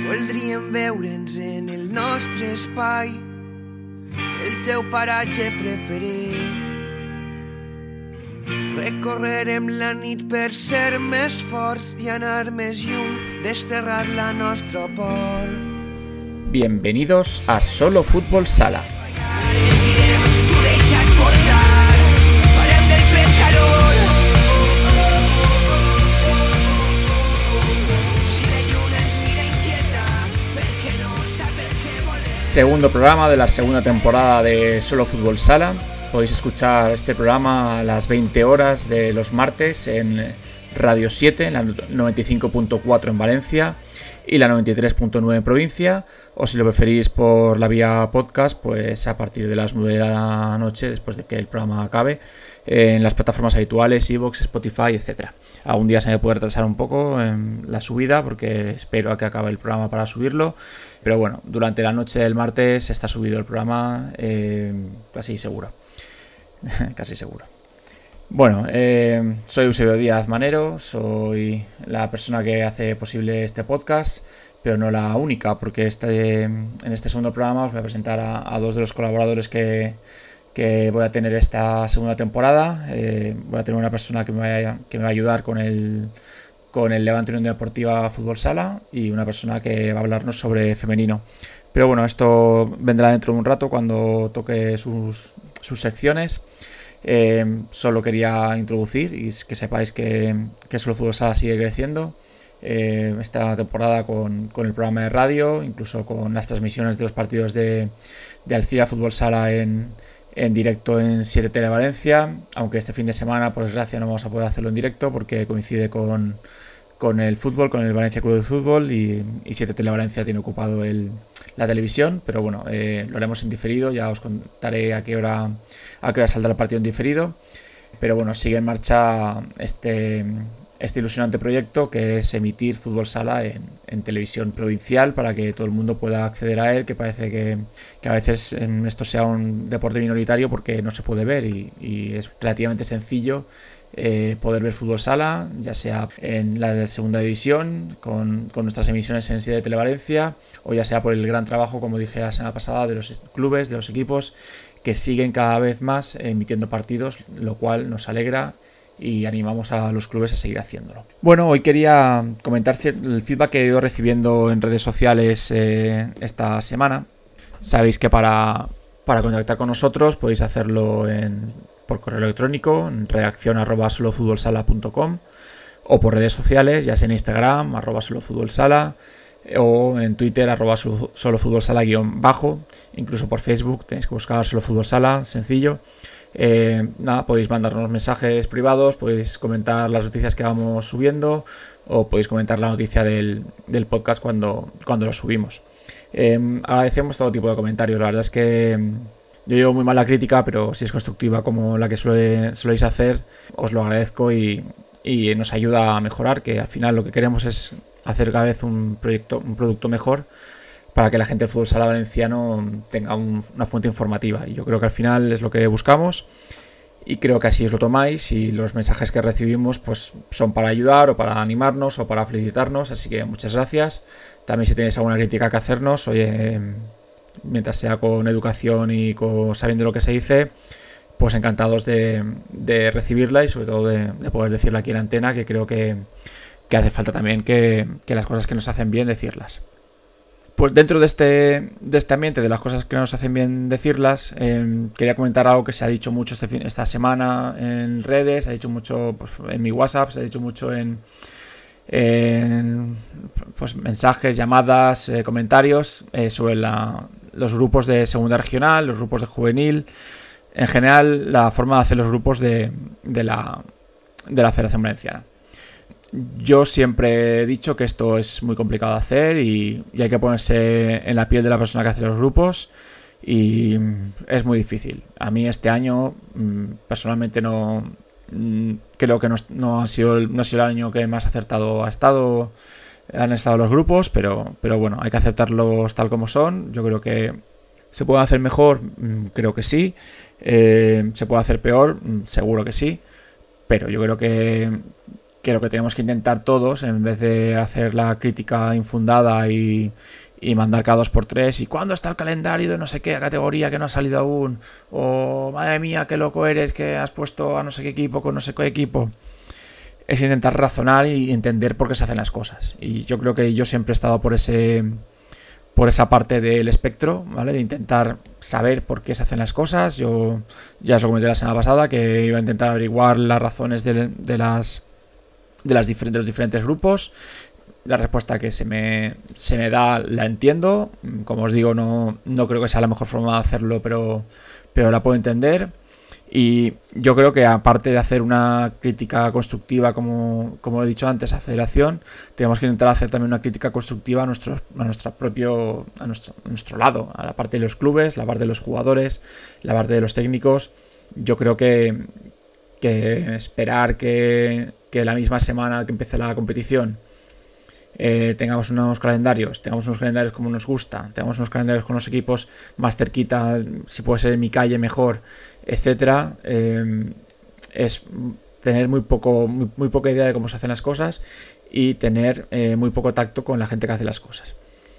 Voldríem veure'ns en el nostre espai, el teu paratge preferit. Recorrerem la nit per ser més forts i anar més lluny, desterrar la nostra por. Bienvenidos a Solo Fútbol Sala. Segundo programa de la segunda temporada de Solo Fútbol Sala. Podéis escuchar este programa a las 20 horas de los martes en Radio 7, en la 95.4 en Valencia y la 93.9 en provincia, o si lo preferís por la vía podcast, pues a partir de las 9 de la noche, después de que el programa acabe, en las plataformas habituales, iVoox, Spotify, etc. Algún día se me puede retrasar un poco en la subida, porque espero a que acabe el programa para subirlo, pero bueno, durante la noche del martes está subido el programa, casi seguro. Casi seguro. Bueno, soy Eusebio Díaz Manero, soy la persona que hace posible este podcast, pero no la única, porque en este segundo programa os voy a presentar a dos de los colaboradores que voy a tener esta segunda temporada. Voy a tener una persona que me va a ayudar con el Levante Unión Deportiva Fútbol Sala y una persona que va a hablarnos sobre femenino. Pero bueno, esto vendrá dentro de un rato cuando toque sus secciones. Solo quería introducir y que sepáis que Solo Fútbol Sala sigue creciendo esta temporada con el programa de radio, incluso con las transmisiones de los partidos de Alcira Fútbol Sala en directo en 7 Tele Valencia, aunque este fin de semana por desgracia no vamos a poder hacerlo en directo porque coincide con el fútbol, con el Valencia Club de Fútbol, y 7 Tele Valencia tiene ocupado la televisión, pero bueno, lo haremos en diferido, ya os contaré a qué hora saldrá el partido en diferido. Pero bueno, sigue en marcha este ilusionante proyecto que es emitir Fútbol Sala en televisión provincial para que todo el mundo pueda acceder a él, que parece que a veces esto sea un deporte minoritario porque no se puede ver y es relativamente sencillo poder ver Fútbol Sala, ya sea en la de segunda división con nuestras emisiones en 7 Tele Valencia, o ya sea por el gran trabajo, como dije la semana pasada, de los clubes, de los equipos que siguen cada vez más emitiendo partidos, lo cual nos alegra y animamos a los clubes a seguir haciéndolo. Bueno, hoy quería comentar el feedback que he ido recibiendo en redes sociales esta semana. Sabéis que para contactar con nosotros podéis hacerlo por correo electrónico en redaccion@solofutbolsala.com o por redes sociales, ya sea en Instagram @solofutbolsala o en Twitter @solofutbolsala_, incluso por Facebook tenéis que buscar Solo Fútbol Sala, sencillo. Podéis mandarnos mensajes privados, podéis comentar las noticias que vamos subiendo o podéis comentar la noticia del podcast cuando lo subimos. Agradecemos todo tipo de comentarios. La verdad es que yo llevo muy mal la crítica, pero si es constructiva como la que soléis hacer, os lo agradezco y nos ayuda a mejorar, que al final lo que queremos es hacer cada vez un producto mejor para que la gente del fútbol sala valenciano tenga una fuente informativa, y yo creo que al final es lo que buscamos y creo que así os lo tomáis, y los mensajes que recibimos pues son para ayudar o para animarnos o para felicitarnos, así que muchas gracias. También si tenéis alguna crítica que hacernos, oye, mientras sea con educación y sabiendo lo que se dice, pues encantados de recibirla y sobre todo de poder decirla aquí en antena, que creo que hace falta también que las cosas que nos hacen bien decirlas. Pues dentro de este ambiente de las cosas que nos hacen bien decirlas, quería comentar algo que se ha dicho mucho esta semana en redes, se ha dicho mucho pues, en mi WhatsApp, se ha dicho mucho en pues, mensajes, llamadas, comentarios sobre los grupos de segunda regional, los grupos de juvenil, en general la forma de hacer los grupos de la Federación Valenciana. Yo siempre he dicho que esto es muy complicado de hacer y hay que ponerse en la piel de la persona que hace los grupos, y es muy difícil. A mí este año personalmente no creo que no ha sido el año que más acertado han estado los grupos, pero bueno, hay que aceptarlos tal como son. Yo creo que se puede hacer mejor, creo que sí. Se puede hacer peor, seguro que sí, pero yo creo que lo que tenemos que intentar todos, en vez de hacer la crítica infundada y mandar cada 2x3, y ¿cuándo está el calendario de no sé qué categoría que no ha salido aún? O madre mía, qué loco eres que has puesto a no sé qué equipo con no sé qué equipo. Es intentar razonar y entender por qué se hacen las cosas. Y yo creo que yo siempre he estado por esa parte del espectro, ¿vale? De intentar saber por qué se hacen las cosas. Yo ya os lo comenté la semana pasada que iba a intentar averiguar las razones de los diferentes grupos. La respuesta que se me da la entiendo. Como os digo, no creo que sea la mejor forma de hacerlo, pero la puedo entender. Y yo creo que aparte de hacer una crítica constructiva, como he dicho antes, a Federación, tenemos que intentar hacer también una crítica constructiva a nuestro lado, a la parte de los clubes, la parte de los jugadores, la parte de los técnicos. Yo creo que esperar que la misma semana que empiece la competición tengamos unos calendarios como nos gusta, tengamos unos calendarios con los equipos más cerquita, si puede ser en mi calle mejor, etcétera, es tener muy poca idea de cómo se hacen las cosas y tener muy poco tacto con la gente que hace las cosas.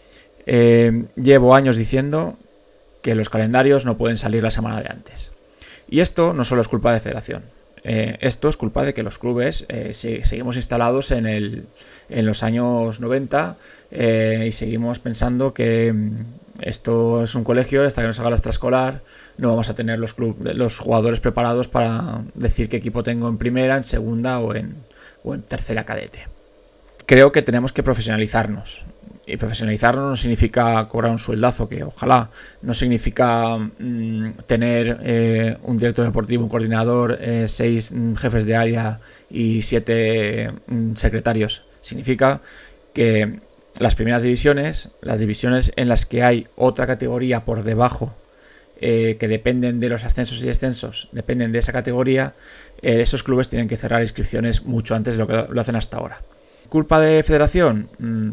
Llevo años diciendo que los calendarios no pueden salir la semana de antes, y esto no solo es culpa de Federación. Esto es culpa de que los clubes seguimos instalados en los años 90 y seguimos pensando que esto es un colegio, hasta que nos haga la extraescolar no vamos a tener los jugadores preparados para decir qué equipo tengo en primera, en segunda o en tercera cadete. Creo que tenemos que profesionalizarnos. Y profesionalizarnos no significa cobrar un sueldazo, que ojalá, no significa tener un director deportivo, un coordinador, 6 jefes de área y 7 secretarios. Significa que las primeras divisiones, las divisiones en las que hay otra categoría por debajo, que dependen de los ascensos y descensos, dependen de esa categoría, esos clubes tienen que cerrar inscripciones mucho antes de lo que lo hacen hasta ahora. ¿Culpa de Federación?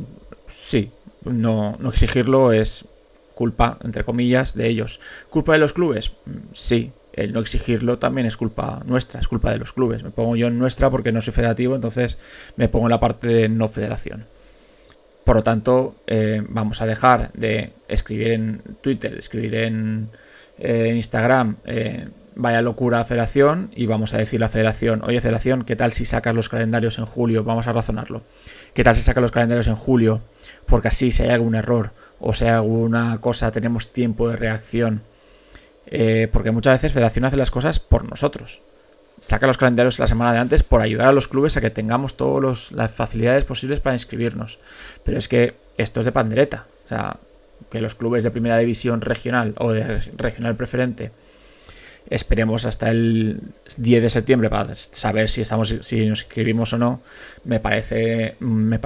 Sí, no exigirlo es culpa, entre comillas, de ellos. ¿Culpa de los clubes? Sí, el no exigirlo también es culpa nuestra, es culpa de los clubes. Me pongo yo en nuestra porque no soy federativo, entonces me pongo en la parte de no federación. Por lo tanto, vamos a dejar de escribir en Twitter, escribir en Instagram, vaya locura Federación, y vamos a decirle a Federación, oye Federación, ¿qué tal si sacas los calendarios en julio? Vamos a razonarlo. ¿Qué tal si sacas los calendarios en julio? Porque así, si hay algún error o si hay alguna cosa, tenemos tiempo de reacción. Porque muchas veces Federación hace las cosas por nosotros. Saca los calendarios la semana de antes por ayudar a los clubes a que tengamos todas las facilidades posibles para inscribirnos. Pero es que esto es de pandereta. O sea, que los clubes de primera división regional o de regional preferente esperemos hasta el 10 de septiembre para saber si nos inscribimos o no, me parece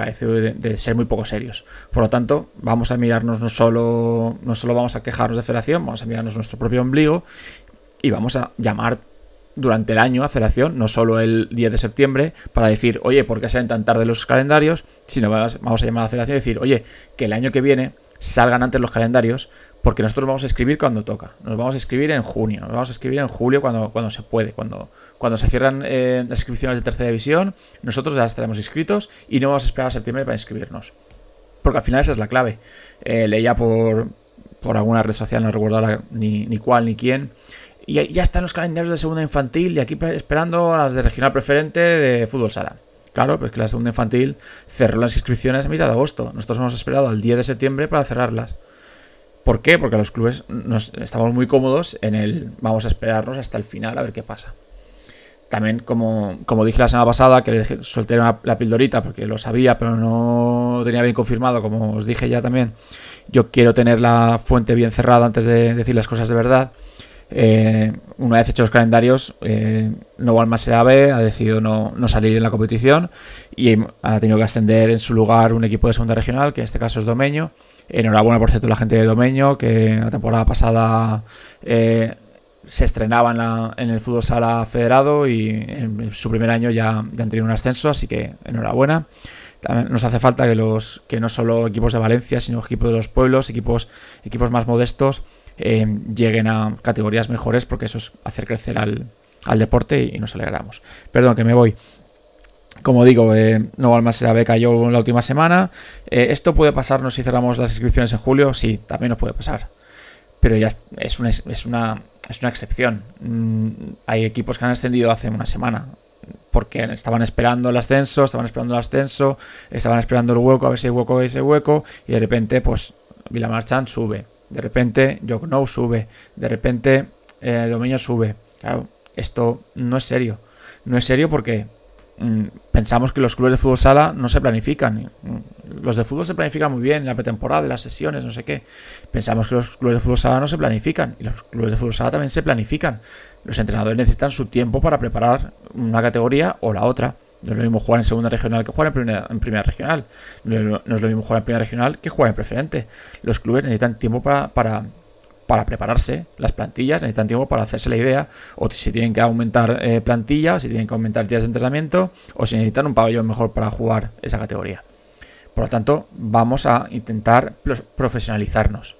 de ser muy poco serios. Por lo tanto, vamos a mirarnos, no solo vamos a quejarnos de Federación, vamos a mirarnos nuestro propio ombligo y vamos a llamar durante el año a Federación, no solo el 10 de septiembre, para decir, oye, ¿por qué salen tan tarde los calendarios? Sino vamos a llamar a la Federación y decir, oye, que el año que viene salgan antes los calendarios, porque nosotros vamos a escribir cuando toca. Nos vamos a escribir en junio, nos vamos a escribir en julio cuando se puede, cuando se cierran las inscripciones de tercera división, nosotros ya estaremos inscritos y no vamos a esperar a septiembre para inscribirnos. Porque al final esa es la clave. Leía por alguna red social, no recuerdo ahora ni cuál ni quién, y ya están los calendarios de segunda infantil y aquí esperando a las de regional preferente de fútbol sala. Claro, pues que la segunda infantil cerró las inscripciones a mitad de agosto. Nosotros hemos esperado al 10 de septiembre para cerrarlas. ¿Por qué? Porque los clubes estamos muy cómodos en el vamos a esperarnos hasta el final a ver qué pasa. También, como dije la semana pasada, que le solté la pildorita porque lo sabía, pero no tenía bien confirmado, como os dije ya también, yo quiero tener la fuente bien cerrada antes de decir las cosas de verdad. Una vez hechos los calendarios, Novo Almasera B ha decidido no salir en la competición y ha tenido que ascender en su lugar un equipo de segunda regional, que en este caso es Domeño. Enhorabuena, por cierto, a la gente de Domeño, que la temporada pasada se estrenaba en el fútbol sala federado y en su primer año ya han tenido un ascenso, así que enhorabuena. También nos hace falta que no solo equipos de Valencia, sino equipos de los pueblos, equipos más modestos, lleguen a categorías mejores, porque eso es hacer crecer al deporte y nos alegramos. Perdón, que me voy. Como digo, no Balmas se la beca yo la última semana. ¿Esto puede pasarnos si cerramos las inscripciones en julio? Sí, también nos puede pasar. Pero ya es una excepción. Hay equipos que han ascendido hace una semana porque estaban esperando el ascenso, estaban esperando el hueco, a ver si hay hueco, y de repente, pues, Vilamarchant sube. De repente, Llocnou sube. De repente, Domenyo sube. Claro, esto no es serio. No es serio porque pensamos que los clubes de fútbol sala no se planifican. Los de fútbol se planifican muy bien en la pretemporada, en las sesiones, no sé qué. Pensamos que los clubes de fútbol sala no se planifican, y los clubes de fútbol sala también se planifican. Los entrenadores necesitan su tiempo para preparar una categoría o la otra. No es lo mismo jugar en segunda regional que jugar en primera regional. No es lo mismo jugar en primera regional que jugar en preferente. Los clubes necesitan tiempo para prepararse. Las plantillas necesitan tiempo para hacerse la idea, o si tienen que aumentar plantilla, si tienen que aumentar días de entrenamiento, o si necesitan un pabellón mejor para jugar esa categoría. Por lo tanto, vamos a intentar profesionalizarnos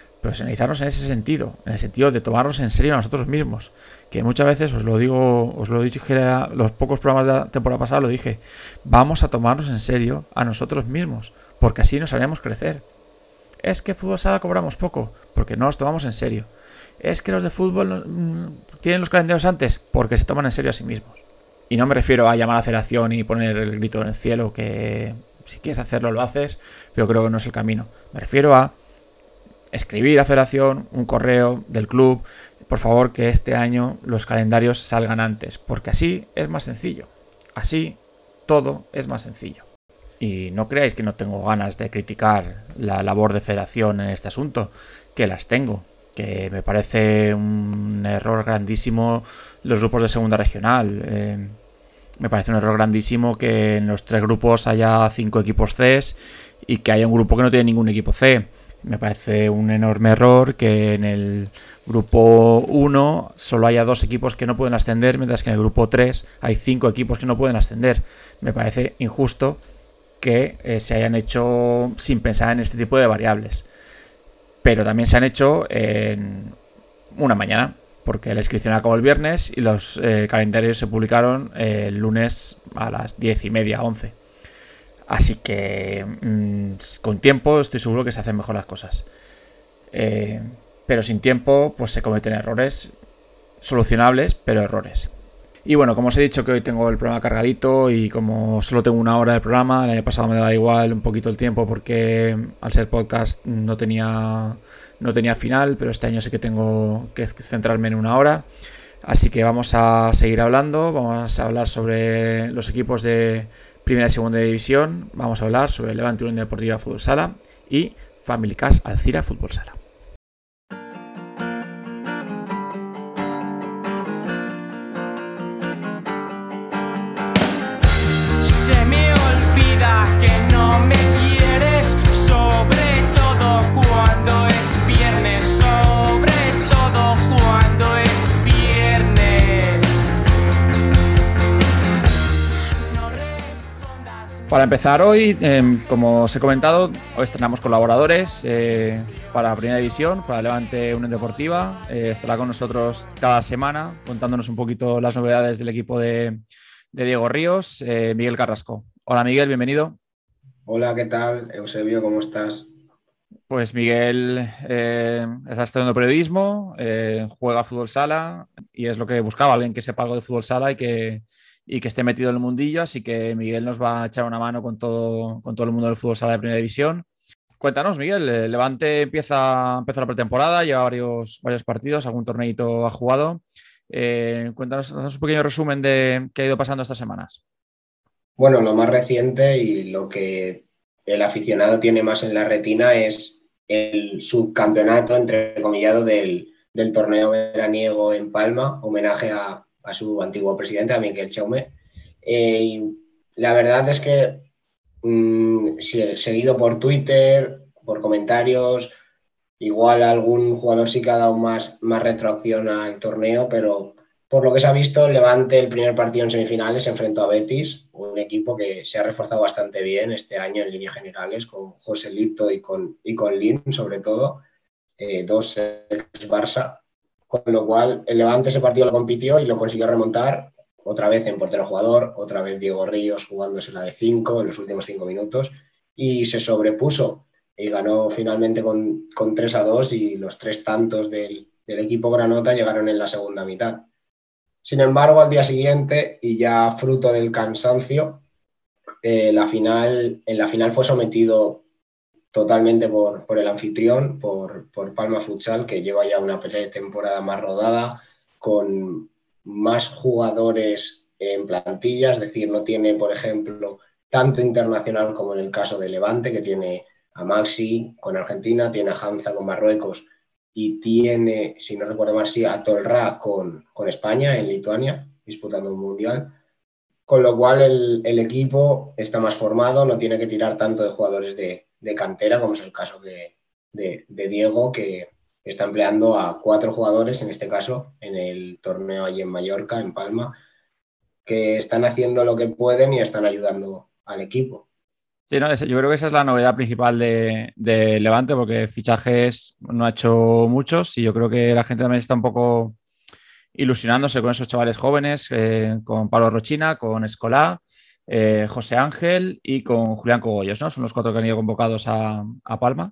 en ese sentido, en el sentido de tomarnos en serio a nosotros mismos, que muchas veces os lo dije los pocos programas de la temporada pasada, lo dije, vamos a tomarnos en serio a nosotros mismos, porque así nos haremos crecer. Es que fútbol sala cobramos poco, porque no nos tomamos en serio. Es que los de fútbol tienen los calendarios antes, porque se toman en serio a sí mismos. Y no me refiero a llamar a la federación y poner el grito en el cielo, que si quieres hacerlo lo haces, pero creo que no es el camino. Me refiero a escribir a la federación un correo del club, por favor que este año los calendarios salgan antes, porque así es más sencillo. Así todo es más sencillo. Y no creáis que no tengo ganas de criticar la labor de federación en este asunto, que las tengo, que me parece un error grandísimo los grupos de segunda regional. Me parece un error grandísimo que en los 3 grupos haya 5 equipos C y que haya un grupo que no tiene ningún equipo C. Me parece un enorme error que en el grupo 1 solo haya 2 equipos que no pueden ascender, mientras que en el grupo 3 hay 5 equipos que no pueden ascender. Me parece injusto que se hayan hecho sin pensar en este tipo de variables. Pero también se han hecho en una mañana, porque la inscripción acabó el viernes y los calendarios se publicaron el lunes a las 10:30, 11. Así que con tiempo estoy seguro que se hacen mejor las cosas. Pero sin tiempo pues se cometen errores solucionables, pero errores. Y bueno, como os he dicho que hoy tengo el programa cargadito y como solo tengo una hora de programa, el año pasado me daba igual un poquito el tiempo porque al ser podcast no tenía final, pero este año sí que tengo que centrarme en una hora. Así que vamos a seguir hablando, vamos a hablar sobre los equipos de Primera y Segunda División, vamos a hablar sobre Levante Unión Deportiva Fútbol Sala y Family Cas Alcira Fútbol Sala. Se me olvida que no me quieres, sobre todo cuando es viernes, sobre todo cuando es viernes. No respondas. Para empezar hoy, como os he comentado, hoy estrenamos colaboradores para Primera División, para Levante Unión Deportiva. Estará con nosotros cada semana contándonos un poquito las novedades del equipo de Diego Ríos, Miguel Carrasco. Hola Miguel, bienvenido. Hola, ¿qué tal? Eusebio, ¿cómo estás? Pues Miguel está estudiando periodismo, juega fútbol sala y es lo que buscaba, alguien que sepa algo de fútbol sala y que esté metido en el mundillo, así que Miguel nos va a echar una mano con todo el mundo del fútbol sala de Primera División. Cuéntanos, Miguel, Levante empezó la pretemporada, lleva varios partidos, algún torneito ha jugado. Cuéntanos, haznos un pequeño resumen de qué ha ido pasando estas semanas. Bueno, lo más reciente y lo que el aficionado tiene más en la retina es el subcampeonato, entrecomillado, del torneo veraniego en Palma, homenaje a su antiguo presidente, a Miquel Chaume. Y la verdad es que seguido por Twitter, por comentarios, igual algún jugador sí que ha dado más retroacción al torneo, pero por lo que se ha visto, Levante, el primer partido en semifinales, se enfrentó a Betis, un equipo que se ha reforzado bastante bien este año en líneas generales, con Joselito y con Lin, sobre todo, 2 ex Barça, con lo cual el Levante ese partido lo compitió y lo consiguió remontar otra vez en portero jugador, otra vez Diego Ríos jugándosela de 5 en los últimos 5 minutos y se sobrepuso y ganó finalmente con 3-2 y los 3 tantos del equipo granota llegaron en la segunda mitad. Sin embargo, al día siguiente, y ya fruto del cansancio, en la final fue sometido totalmente por el anfitrión, por Palma Futsal, que lleva ya una pretemporada más rodada, con más jugadores en plantilla, es decir, no tiene, por ejemplo, tanto internacional como en el caso de Levante, que tiene a Maxi con Argentina, tiene a Hamza con Marruecos y tiene, si no recuerdo mal, sí, a Tolra con España en Lituania, disputando un mundial. Con lo cual el equipo está más formado, no tiene que tirar tanto de jugadores de cantera, como es el caso de Diego, que está empleando a 4 jugadores, en este caso, en el torneo allí en Mallorca, en Palma, que están haciendo lo que pueden y están ayudando al equipo. Sí, no, yo creo que esa es la novedad principal de Levante, porque fichajes no ha hecho muchos y yo creo que la gente también está un poco ilusionándose con esos chavales jóvenes, con Pablo Rochina, con Escolá, José Ángel y con Julián Cogollos, ¿no? Son los 4 que han ido convocados a Palma.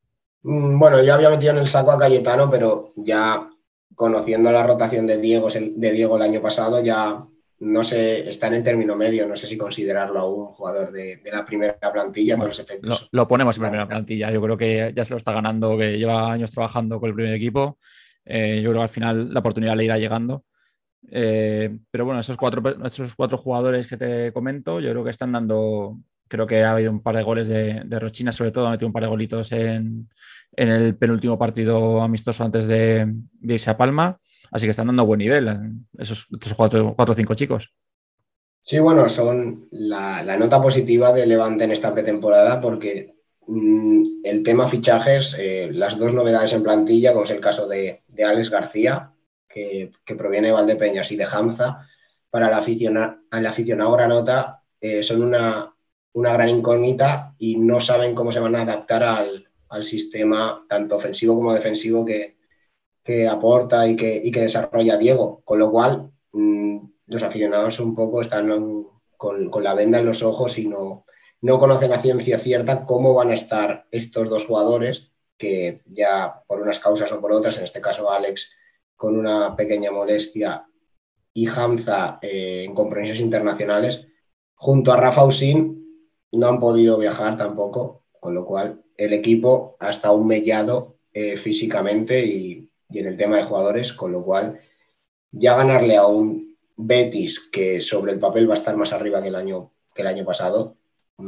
Bueno, yo había metido en el saco a Cayetano, pero ya conociendo la rotación de Diego el año pasado, ya no sé, está en el término medio, no sé si considerarlo aún un jugador de la primera plantilla, Bueno, todos los efectos. lo ponemos en primera plantilla. Yo creo que ya se lo está ganando, que lleva años trabajando con el primer equipo. Yo creo que al final la oportunidad le irá llegando. Pero bueno, esos cuatro jugadores que te comento, yo creo que están dando. Creo que ha habido un par de goles de Rochina, sobre todo, ha metido un par de golitos en el penúltimo partido amistoso antes de irse a Palma. Así que están dando buen nivel esos 4 o 5 chicos. Sí, bueno, son la nota positiva de Levante en esta pretemporada porque el tema fichajes, las 2 novedades en plantilla, como es el caso de Alex García, que proviene de Valdepeñas, y de Hamza, para el aficionado granota, son una gran incógnita y no saben cómo se van a adaptar al sistema tanto ofensivo como defensivo que aporta y que desarrolla Diego, con lo cual los aficionados un poco están con la venda en los ojos y no conocen a ciencia cierta cómo van a estar estos 2 jugadores que ya por unas causas o por otras, en este caso Alex con una pequeña molestia y Hamza en compromisos internacionales, junto a Rafa Usín no han podido viajar tampoco, con lo cual el equipo ha estado mellado físicamente y en el tema de jugadores, con lo cual ya ganarle a un Betis que sobre el papel va a estar más arriba que el año pasado,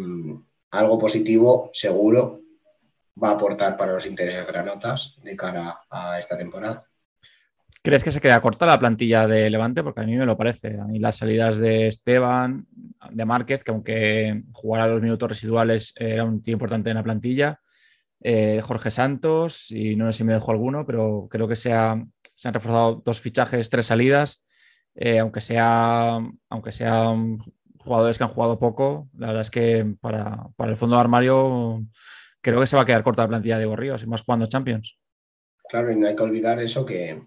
algo positivo seguro va a aportar para los intereses granotas de cara a esta temporada. ¿Crees que se queda corta la plantilla de Levante? Porque a mí me lo parece. A mí las salidas de Esteban, de Márquez, que aunque jugara los minutos residuales era un tío importante en la plantilla, Jorge Santos, y no sé si me dejo alguno, pero creo que se han reforzado 2 fichajes, 3 salidas, aunque sean jugadores que han jugado poco. La verdad es que para el fondo de armario creo que se va a quedar corta la plantilla de Gorríos, y más jugando Champions. Claro, y no hay que olvidar eso que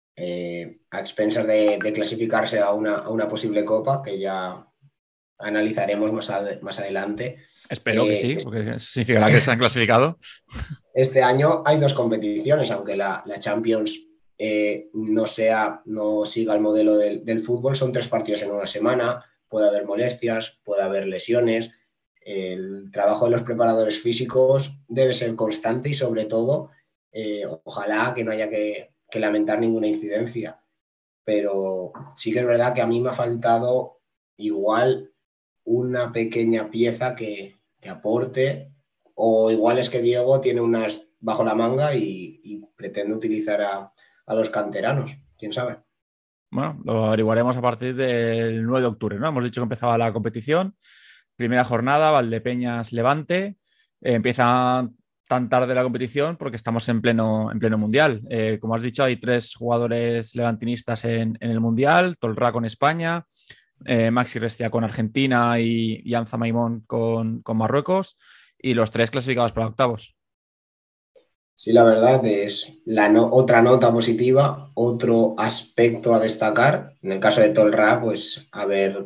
a expensas de clasificarse a una posible copa, que ya analizaremos más adelante. Espero que sí, porque significará que se han clasificado. Este año hay 2 competiciones, aunque la Champions no siga el modelo del fútbol, son 3 partidos en una semana, puede haber molestias, puede haber lesiones. El trabajo de los preparadores físicos debe ser constante y sobre todo, ojalá que no haya que lamentar ninguna incidencia. Pero sí que es verdad que a mí me ha faltado igual una pequeña pieza que aporte, o igual es que Diego tiene unas bajo la manga y pretende utilizar a los canteranos, quién sabe. Bueno, lo averiguaremos a partir del 9 de octubre, ¿no? Hemos dicho que empezaba la competición, primera jornada, Valdepeñas Levante, empieza tan tarde la competición porque estamos en pleno mundial. Como has dicho, hay 3 jugadores levantinistas en el mundial: Tolra con España, Maxi Restia con Argentina y Anza Maimón con Marruecos, y los 3 clasificados para octavos. Sí, la verdad es otra nota positiva, otro aspecto a destacar. En el caso de Tolra, pues a ver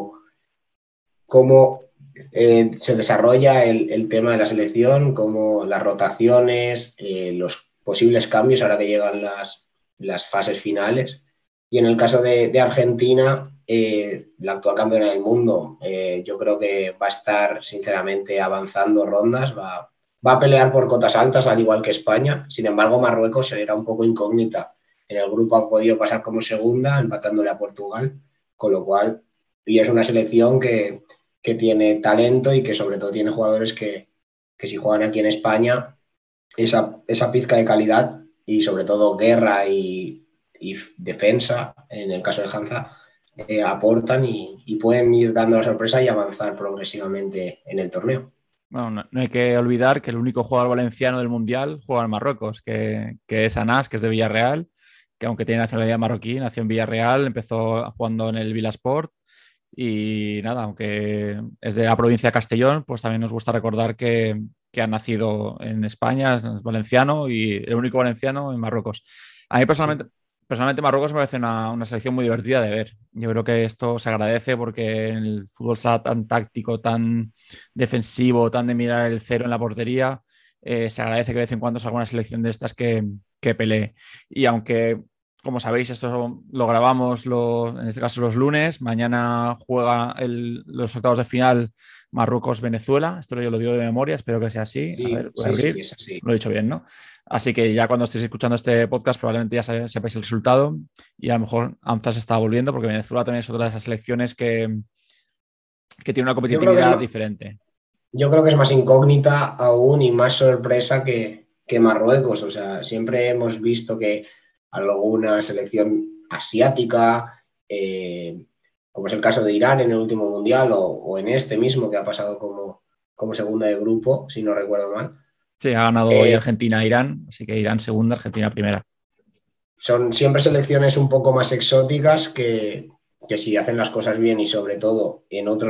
cómo se desarrolla el tema de la selección, cómo las rotaciones, los posibles cambios ahora que llegan las fases finales. Y en el caso de Argentina, la actual campeona del mundo, yo creo que va a estar sinceramente avanzando rondas, va a pelear por cotas altas, al igual que España. Sin embargo, Marruecos era un poco incógnita. En el grupo ha podido pasar como segunda, empatándole a Portugal, con lo cual, y es una selección que tiene talento y que sobre todo tiene jugadores que si juegan aquí en España, esa pizca de calidad y sobre todo guerra y defensa, en el caso de Hansa, aportan y pueden ir dando la sorpresa y avanzar progresivamente en el torneo. Bueno, no hay que olvidar que el único jugador valenciano del Mundial juega en Marruecos, que es Anas, que es de Villarreal, que aunque tiene nacionalidad marroquí, nació en Villarreal, empezó jugando en el Vilasport y nada, aunque es de la provincia de Castellón, pues también nos gusta recordar que ha nacido en España, es valenciano y el único valenciano en Marruecos. A mí personalmente Marruecos me parece una selección muy divertida de ver. Yo creo que esto se agradece porque en el fútbol sala tan táctico, tan defensivo, tan de mirar el cero en la portería, se agradece que de vez en cuando salga una selección de estas que pelee. Y aunque, como sabéis, esto lo grabamos en este caso los lunes, mañana juega los octavos de final Marruecos-Venezuela. Esto yo lo digo de memoria, espero que sea así. A ver, voy a abrir. Sí, es así. Lo he dicho bien, ¿no? Así que ya cuando estéis escuchando este podcast probablemente ya sepáis el resultado y a lo mejor AMZA se está volviendo porque Venezuela también es otra de esas selecciones que tiene una competitividad diferente. Yo creo que es más incógnita aún y más sorpresa que Marruecos. O sea, siempre hemos visto que alguna selección asiática, como es el caso de Irán en el último mundial o en este mismo que ha pasado como segunda de grupo, si no recuerdo mal. Sí, ha ganado hoy Argentina a Irán, así que Irán segunda, Argentina primera. Son siempre selecciones un poco más exóticas que si hacen las cosas bien y sobre todo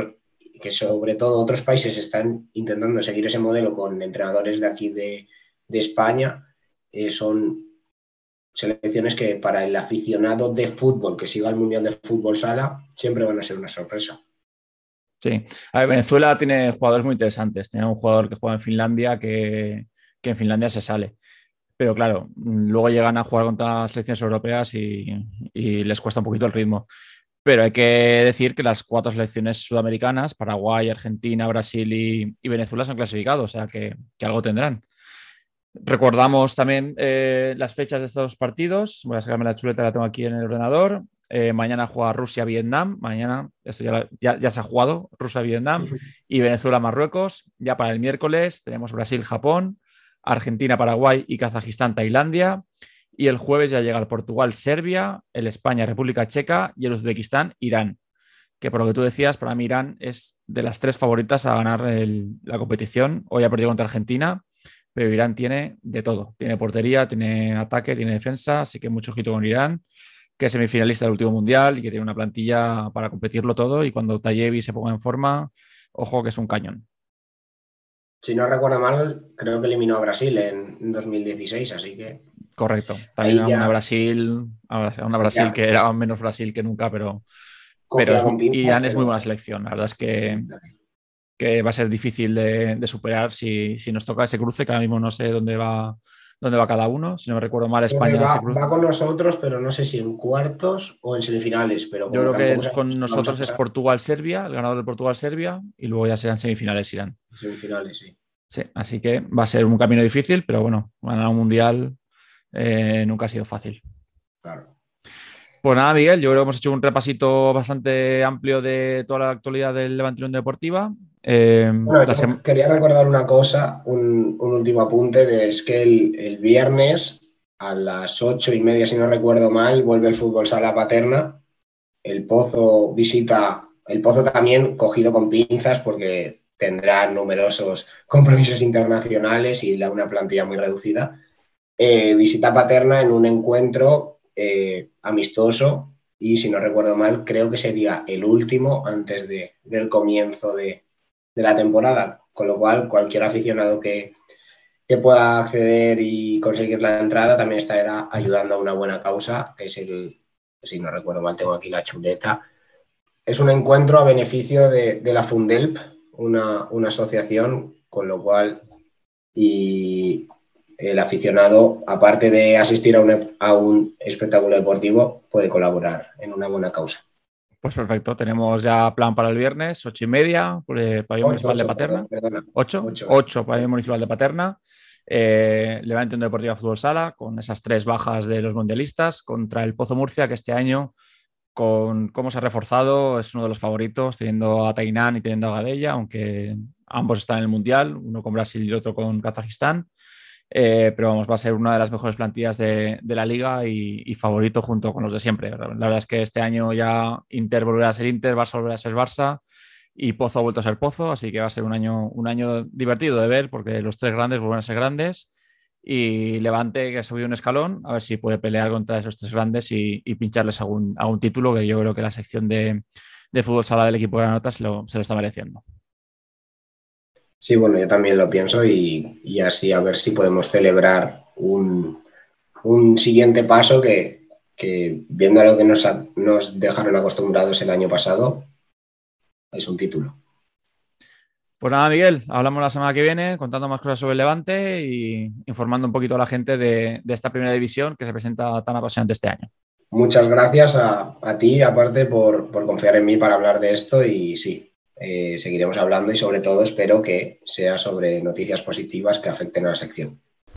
otros países están intentando seguir ese modelo con entrenadores de aquí de España, son selecciones que para el aficionado de fútbol que siga el Mundial de Fútbol Sala siempre van a ser una sorpresa. Sí, a ver, Venezuela tiene jugadores muy interesantes. Tiene un jugador que juega en Finlandia que en Finlandia se sale. Pero claro, luego llegan a jugar contra selecciones europeas y les cuesta un poquito el ritmo. Pero hay que decir que las 4 selecciones sudamericanas, Paraguay, Argentina, Brasil y Venezuela, son clasificados, o sea que algo tendrán. Recordamos también las fechas de estos partidos. Voy a sacarme la chuleta, la tengo aquí en el ordenador. Mañana juega Rusia-Vietnam. Mañana, esto ya se ha jugado, Rusia-Vietnam y Venezuela-Marruecos. Ya para el miércoles tenemos Brasil-Japón, Argentina-Paraguay y Kazajistán-Tailandia. Y el jueves ya llega el Portugal-Serbia, el España-República Checa y el Uzbekistán-Irán. Que por lo que tú decías, para mí Irán es de las 3 favoritas a ganar la competición. Hoy ha perdido contra Argentina, pero Irán tiene de todo. Tiene portería, tiene ataque, tiene defensa, así que mucho ojito con Irán, que es semifinalista del último mundial y que tiene una plantilla para competirlo todo. Y cuando Tayevi se ponga en forma, ojo que es un cañón. Si no recuerdo mal, creo que eliminó a Brasil en 2016, así que... Correcto. También a una Brasil que era menos Brasil que nunca, pero Irán es muy buena selección. La verdad es que va a ser difícil de superar si nos toca ese cruce, que ahora mismo no sé dónde va cada uno. Si no me recuerdo mal, España va con nosotros, pero no sé si en cuartos o en semifinales. Pero yo creo que con nosotros es Portugal-Serbia, el ganador de Portugal-Serbia, y luego ya serán semifinales Irán. Semifinales, sí. Sí, así que va a ser un camino difícil, pero bueno, ganar un mundial nunca ha sido fácil. Claro. Pues nada, Miguel, yo creo que hemos hecho un repasito bastante amplio de toda la actualidad del Levante Unión Deportiva. Quería recordar una cosa, un último apunte, es que el viernes a las 8:30, si no recuerdo mal, vuelve el fútbol sala Paterna. El Pozo también cogido con pinzas porque tendrá numerosos compromisos internacionales y una plantilla muy reducida. Visita Paterna en un encuentro amistoso y, si no recuerdo mal, creo que sería el último antes del comienzo de la temporada, con lo cual cualquier aficionado que que pueda acceder y conseguir la entrada también estará ayudando a una buena causa, que es si no recuerdo mal, tengo aquí la chuleta. Es un encuentro a beneficio de la Fundelp, una asociación, con lo cual y el aficionado, aparte de asistir a un espectáculo deportivo, puede colaborar en una buena causa. Pues perfecto, tenemos ya plan para el viernes, 8:30, pabellón municipal de Paterna. Perdona. 8, pabellón municipal de Paterna. Levante Unión Deportiva Fútbol Sala, con esas 3 bajas de los mundialistas, contra el Pozo Murcia, que este año, con cómo se ha reforzado, es uno de los favoritos, teniendo a Tainán y teniendo a Gadella, aunque ambos están en el Mundial, uno con Brasil y el otro con Kazajistán. Pero vamos, va a ser una de las mejores plantillas de la liga y favorito junto con los de siempre. La verdad es que este año ya Inter volverá a ser Inter, Barça volverá a ser Barça y Pozo ha vuelto a ser Pozo, así que va a ser un año divertido de ver porque los 3 grandes vuelven a ser grandes y Levante, que ha subido un escalón, a ver si puede pelear contra esos 3 grandes y pincharles algún título, que yo creo que la sección de fútbol sala del equipo de la nota se lo está mereciendo. Sí, bueno, yo también lo pienso y así a ver si podemos celebrar un siguiente paso que viendo a lo que nos dejaron acostumbrados el año pasado, es un título. Pues nada, Miguel, hablamos la semana que viene contando más cosas sobre el Levante y informando un poquito a la gente de esta primera división que se presenta tan apasionante este año. Muchas gracias a ti, aparte, por confiar en mí para hablar de esto y sí. Seguiremos hablando y sobre todo espero que sea sobre noticias positivas que afecten a la sección.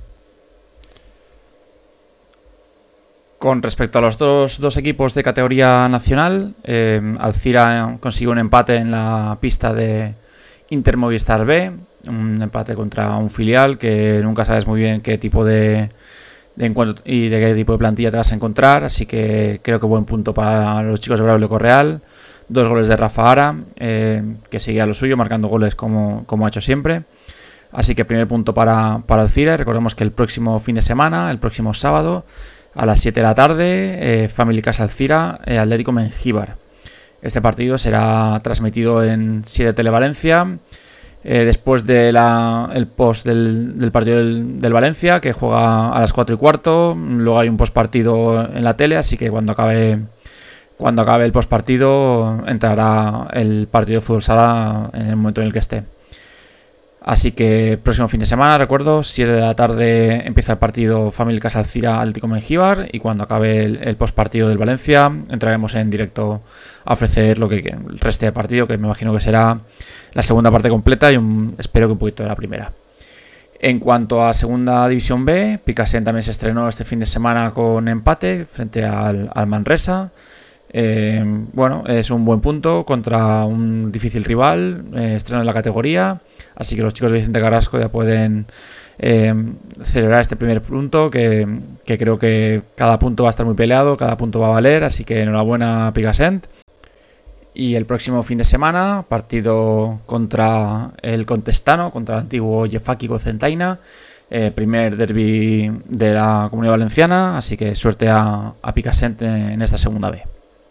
Con respecto a los dos equipos de categoría nacional, Alcira consiguió un empate en la pista de Inter Movistar B, un empate contra un filial que nunca sabes muy bien qué tipo de encuentro y de qué tipo de plantilla te vas a encontrar, así que creo que buen punto para los chicos de Braulio Correal. 2 goles de Rafa Ara, que sigue a lo suyo, marcando goles como ha hecho siempre. Así que primer punto para Alcira. Recordemos que el próximo fin de semana, el próximo sábado, a las 7 de la tarde, Family Casa Alcira, Atlético Mengíbar. Este partido será transmitido en 7 Televalencia. Después del post del partido del Valencia, que juega a las 4:15. Luego hay un postpartido en la tele, así que cuando acabe el postpartido entrará el partido de fútbol sala en el momento en el que esté. Así que próximo fin de semana, recuerdo, 7 de la tarde empieza el partido Family Casa Alcira Atlético Mengíbar y cuando acabe el postpartido del Valencia entraremos en directo a ofrecer lo que el resto del partido, que me imagino que será la segunda parte completa y espero que un poquito de la primera. En cuanto a Segunda División B, Picasen también se estrenó este fin de semana con empate frente al Manresa. Bueno, es un buen punto contra un difícil rival, estreno en la categoría, así que los chicos de Vicente Carrasco ya pueden celebrar este primer punto, que creo que cada punto va a estar muy peleado, cada punto va a valer, así que enhorabuena Picassent. Y el próximo fin de semana, partido contra el Contestano, contra el antiguo Jefaki Cocentaina, primer derbi de la Comunidad Valenciana, así que suerte a Picassent en esta segunda B.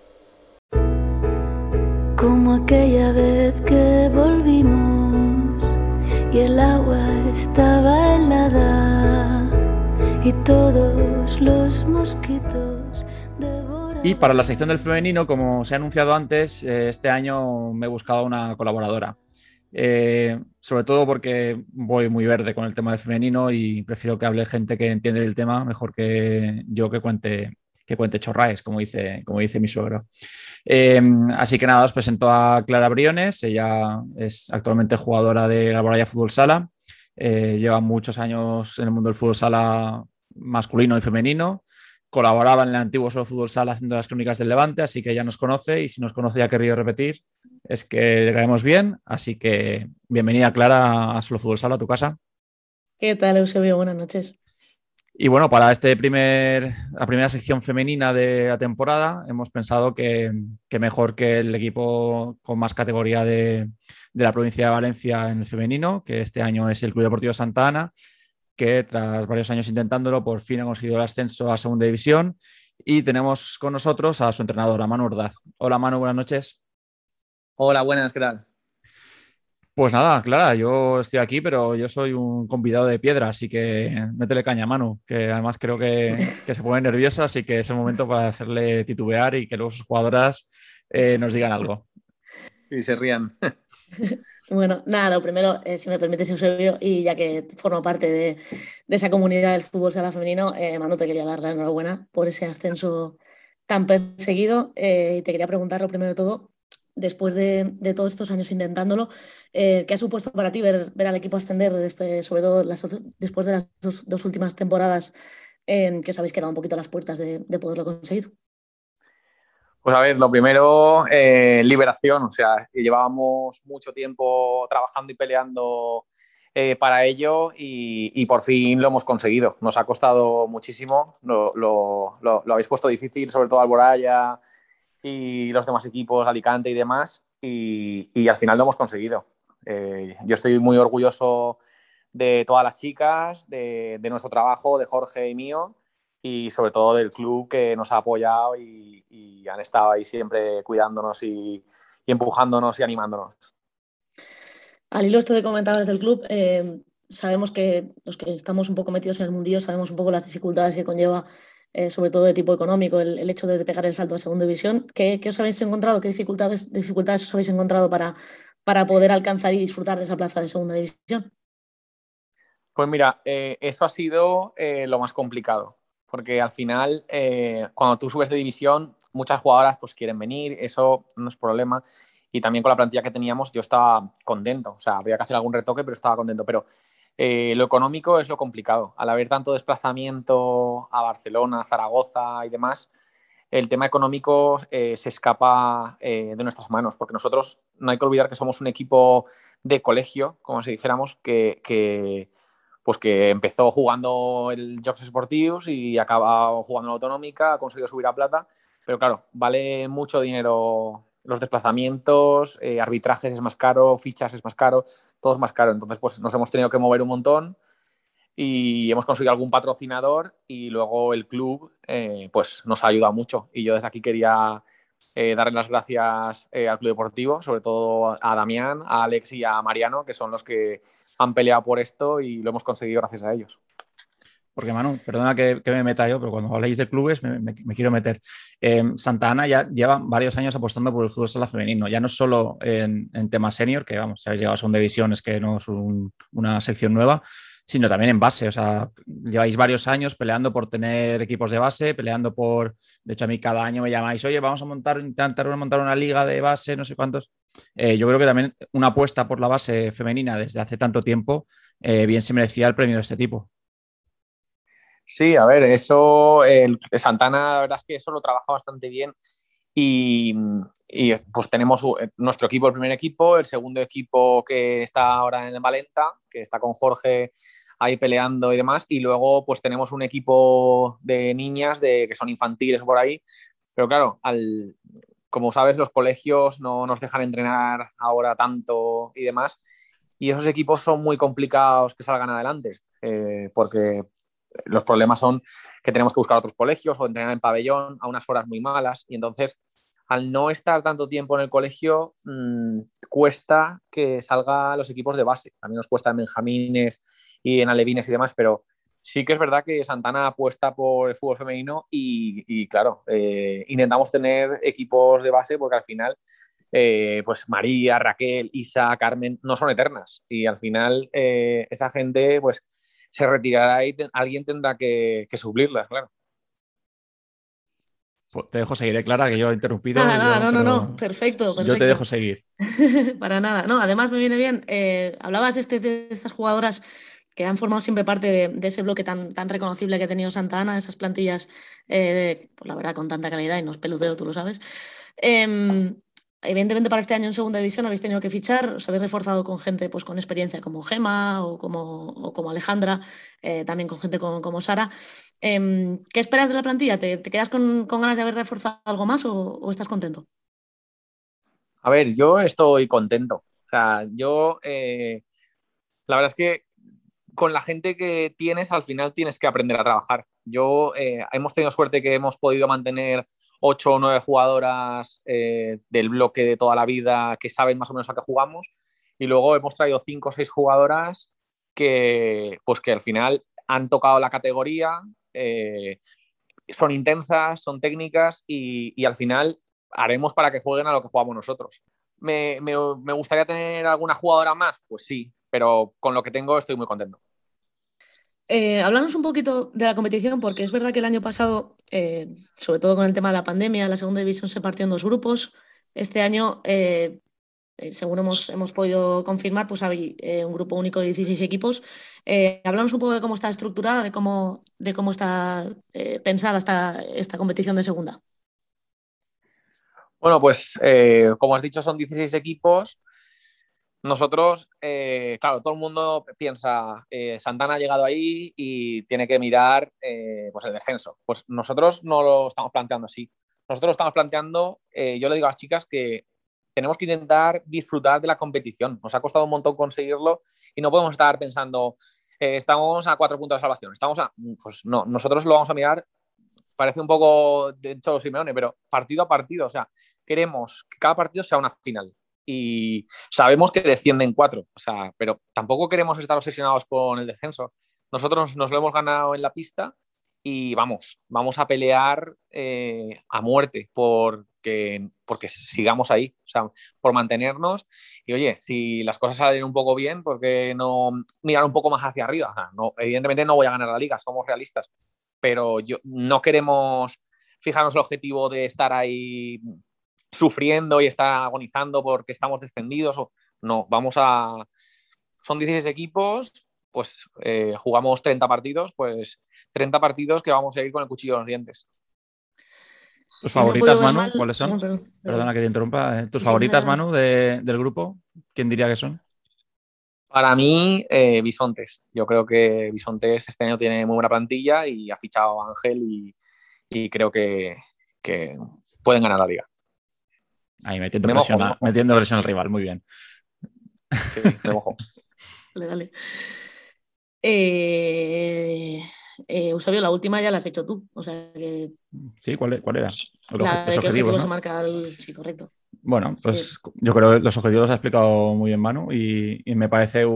Como aquella vez que volvimos y el agua estaba helada y todos los mosquitos devoraban. Y para la sección del femenino, como se ha anunciado antes, este año me he buscado una colaboradora. Sobre todo porque voy muy verde con el tema del femenino y prefiero que hable gente que entiende del tema mejor que yo que cuente chorraes, como dice mi suegro. Así que nada, os presento a Clara Briones. Ella es actualmente jugadora de la Alboraya Fútbol Sala. Lleva muchos años en el mundo del fútbol sala masculino y femenino. Colaboraba en el antiguo Solo Fútbol Sala haciendo las crónicas del Levante, así que ya nos conoce y si nos conoce ya ha querido repetir. Es que le caemos bien, así que bienvenida Clara a Solo Fútbol Sala, a tu casa. ¿Qué tal, Eusebio? Buenas noches. Y bueno, para la primera sección femenina de la temporada, hemos pensado que mejor que el equipo con más categoría de la provincia de Valencia en el femenino, que este año es el Club Deportivo Santa Ana, que tras varios años intentándolo, por fin ha conseguido el ascenso a Segunda División. Y tenemos con nosotros a su entrenadora, Manu Ordaz. Hola Manu, buenas noches. Hola, buenas, ¿qué tal? Pues nada, Clara, yo estoy aquí, pero yo soy un convidado de piedra, así que métele caña, Manu, que además creo que se pone nervioso, así que es el momento para hacerle titubear y que luego sus jugadoras nos digan algo. Y se rían. Bueno, nada, lo primero, si me permites, Eusebio, y ya que formo parte de esa comunidad del fútbol sala femenino, Manu, te quería dar la enhorabuena por ese ascenso tan perseguido. Y te quería preguntar lo primero de todo, después de todos estos años intentándolo, ¿qué ha supuesto para ti ver al equipo ascender, sobre todo después de las dos últimas temporadas que os habéis quedado un poquito a las puertas de poderlo conseguir? Pues a ver, lo primero, liberación. O sea, llevábamos mucho tiempo trabajando y peleando para ello y por fin lo hemos conseguido. Nos ha costado muchísimo, lo habéis puesto difícil, sobre todo Alboraya y los demás equipos, Alicante y demás, y al final lo hemos conseguido. Yo estoy muy orgulloso de todas las chicas, de nuestro trabajo, de Jorge y mío, y sobre todo del club que nos ha apoyado y han estado ahí siempre cuidándonos y empujándonos y animándonos. Al hilo esto de comentarios del club, sabemos que los que estamos un poco metidos en el mundillo sabemos un poco las dificultades que conlleva, sobre todo de tipo económico, el hecho de pegar el salto a segunda división. ¿Qué os habéis encontrado? ¿Qué dificultades os habéis encontrado para poder alcanzar y disfrutar de esa plaza de segunda división? Pues mira, eso ha sido lo más complicado, porque al final, cuando tú subes de división, muchas jugadoras pues quieren venir, eso no es problema. Y también con la plantilla que teníamos, yo estaba contento. O sea, habría que hacer algún retoque, pero estaba contento. Pero lo económico es lo complicado. Al haber tanto desplazamiento a Barcelona, Zaragoza y demás, el tema económico se escapa de nuestras manos, porque nosotros no hay que olvidar que somos un equipo de colegio, como si dijéramos, pues que empezó jugando el Jocs Esportius y acaba jugando en la Autonómica, ha conseguido subir a plata, pero claro, vale mucho dinero los desplazamientos, arbitrajes es más caro, fichas es más caro, todo es más caro. Entonces, pues nos hemos tenido que mover un montón y hemos conseguido algún patrocinador y luego el club pues nos ha ayudado mucho. Y yo desde aquí quería darle las gracias al Club Deportivo, sobre todo a Damián, a Alex y a Mariano, que son los que han peleado por esto y lo hemos conseguido gracias a ellos. Porque, Manu, perdona que me meta yo, pero cuando habléis de clubes me quiero meter. Santa Ana ya lleva varios años apostando por el fútbol sala femenino, ya no solo en tema senior, que vamos, si habéis llegado a segunda división es que no es una sección nueva, sino también en base. O sea, lleváis varios años peleando por tener equipos de base, peleando por... De hecho, a mí cada año me llamáis, oye, vamos a intentar montar una liga de base, no sé cuántos. Yo creo que también una apuesta por la base femenina desde hace tanto tiempo bien se merecía el premio de este tipo. Sí, a ver, eso, Santana, la verdad es que eso lo trabaja bastante bien y pues tenemos nuestro equipo, el primer equipo, el segundo equipo que está ahora en el Valenta, que está con Jorge ahí peleando y demás, y luego pues tenemos un equipo de niñas que son infantiles por ahí, pero claro, como sabes, los colegios no nos dejan entrenar ahora tanto y demás, y esos equipos son muy complicados que salgan adelante, porque los problemas son que tenemos que buscar otros colegios o entrenar en pabellón a unas horas muy malas y entonces al no estar tanto tiempo en el colegio cuesta que salgan los equipos de base. También nos cuesta en benjamines y en alevines y demás, pero sí que es verdad que Santana apuesta por el fútbol femenino y claro, intentamos tener equipos de base porque al final pues María, Raquel, Isa, Carmen no son eternas y al final esa gente pues se retirará y alguien tendrá que suplirlas, claro. Pues te dejo seguir, Clara, que yo he interrumpido. Nada, no, perfecto. Yo te dejo seguir. Para nada. No, además me viene bien. Hablabas de estas jugadoras que han formado siempre parte de ese bloque tan reconocible que ha tenido Santa Ana, esas plantillas, pues la verdad, con tanta calidad y no es peloteo, tú lo sabes. Evidentemente para este año en segunda división habéis tenido que fichar, os habéis reforzado con gente pues, con experiencia como Gema o como Alejandra, también con gente como Sara. ¿Qué esperas de la plantilla? ¿Te quedas con ganas de haber reforzado algo más o estás contento? A ver, yo estoy contento. O sea, yo la verdad es que con la gente que tienes al final tienes que aprender a trabajar. Hemos tenido suerte que hemos podido mantener 8 o 9 jugadoras del bloque de toda la vida que saben más o menos a qué jugamos Y luego hemos traído 5 o 6 jugadoras pues que al final han tocado la categoría, son intensas, son técnicas y al final haremos para que jueguen a lo que jugamos nosotros. ¿Me gustaría tener alguna jugadora más? Pues sí, pero con lo que tengo estoy muy contento. Háblanos un poquito de la competición, porque es verdad que el año pasado, sobre todo con el tema de la pandemia, la segunda división se partió en 2 grupos. Este año, según hemos podido confirmar, pues hay un grupo único de 16 equipos. Háblanos un poco de cómo está estructurada, de cómo está pensada esta competición de segunda. Bueno, pues como has dicho, son 16 equipos. Nosotros, claro, todo el mundo piensa, Santana ha llegado ahí y tiene que mirar pues el descenso. Pues nosotros no lo estamos planteando así. Nosotros lo estamos planteando, yo le digo a las chicas que tenemos que intentar disfrutar de la competición. Nos ha costado un montón conseguirlo y no podemos estar pensando, estamos a 4 puntos de salvación. Pues no, nosotros lo vamos a mirar, parece un poco de Cholo Simeone, pero partido a partido. O sea, queremos que cada partido sea una final. Y sabemos que descienden 4, o sea, pero tampoco queremos estar obsesionados con el descenso. Nosotros nos lo hemos ganado en la pista y vamos a pelear a muerte porque sigamos ahí, o sea, por mantenernos. Y oye, si las cosas salen un poco bien, ¿por qué no mirar un poco más hacia arriba? O sea, no, evidentemente no voy a ganar la liga, somos realistas, pero no queremos fijarnos el objetivo de estar ahí sufriendo y está agonizando porque estamos descendidos. No, son 16 equipos, pues jugamos 30 partidos, pues 30 partidos que vamos a ir con el cuchillo en los dientes. ¿Tus favoritas, Manu, mal, cuáles son? Perdona que te interrumpa. ¿Tus Sí, favoritas, Manu, del grupo? ¿Quién diría que son? Para mí, Bisontes. Yo creo que Bisontes este año tiene muy buena plantilla y ha fichado a Ángel y creo que pueden ganar la liga. Ahí metiendo presión al rival, muy bien. Sí, me mojo. Dale. Eusebio, la última ya la has hecho tú. O sea que. Sí, ¿cuál era? Los objetivos, ¿no? Se marca sí, correcto. Bueno, pues yo creo que los objetivos los ha explicado muy bien Manu y me parece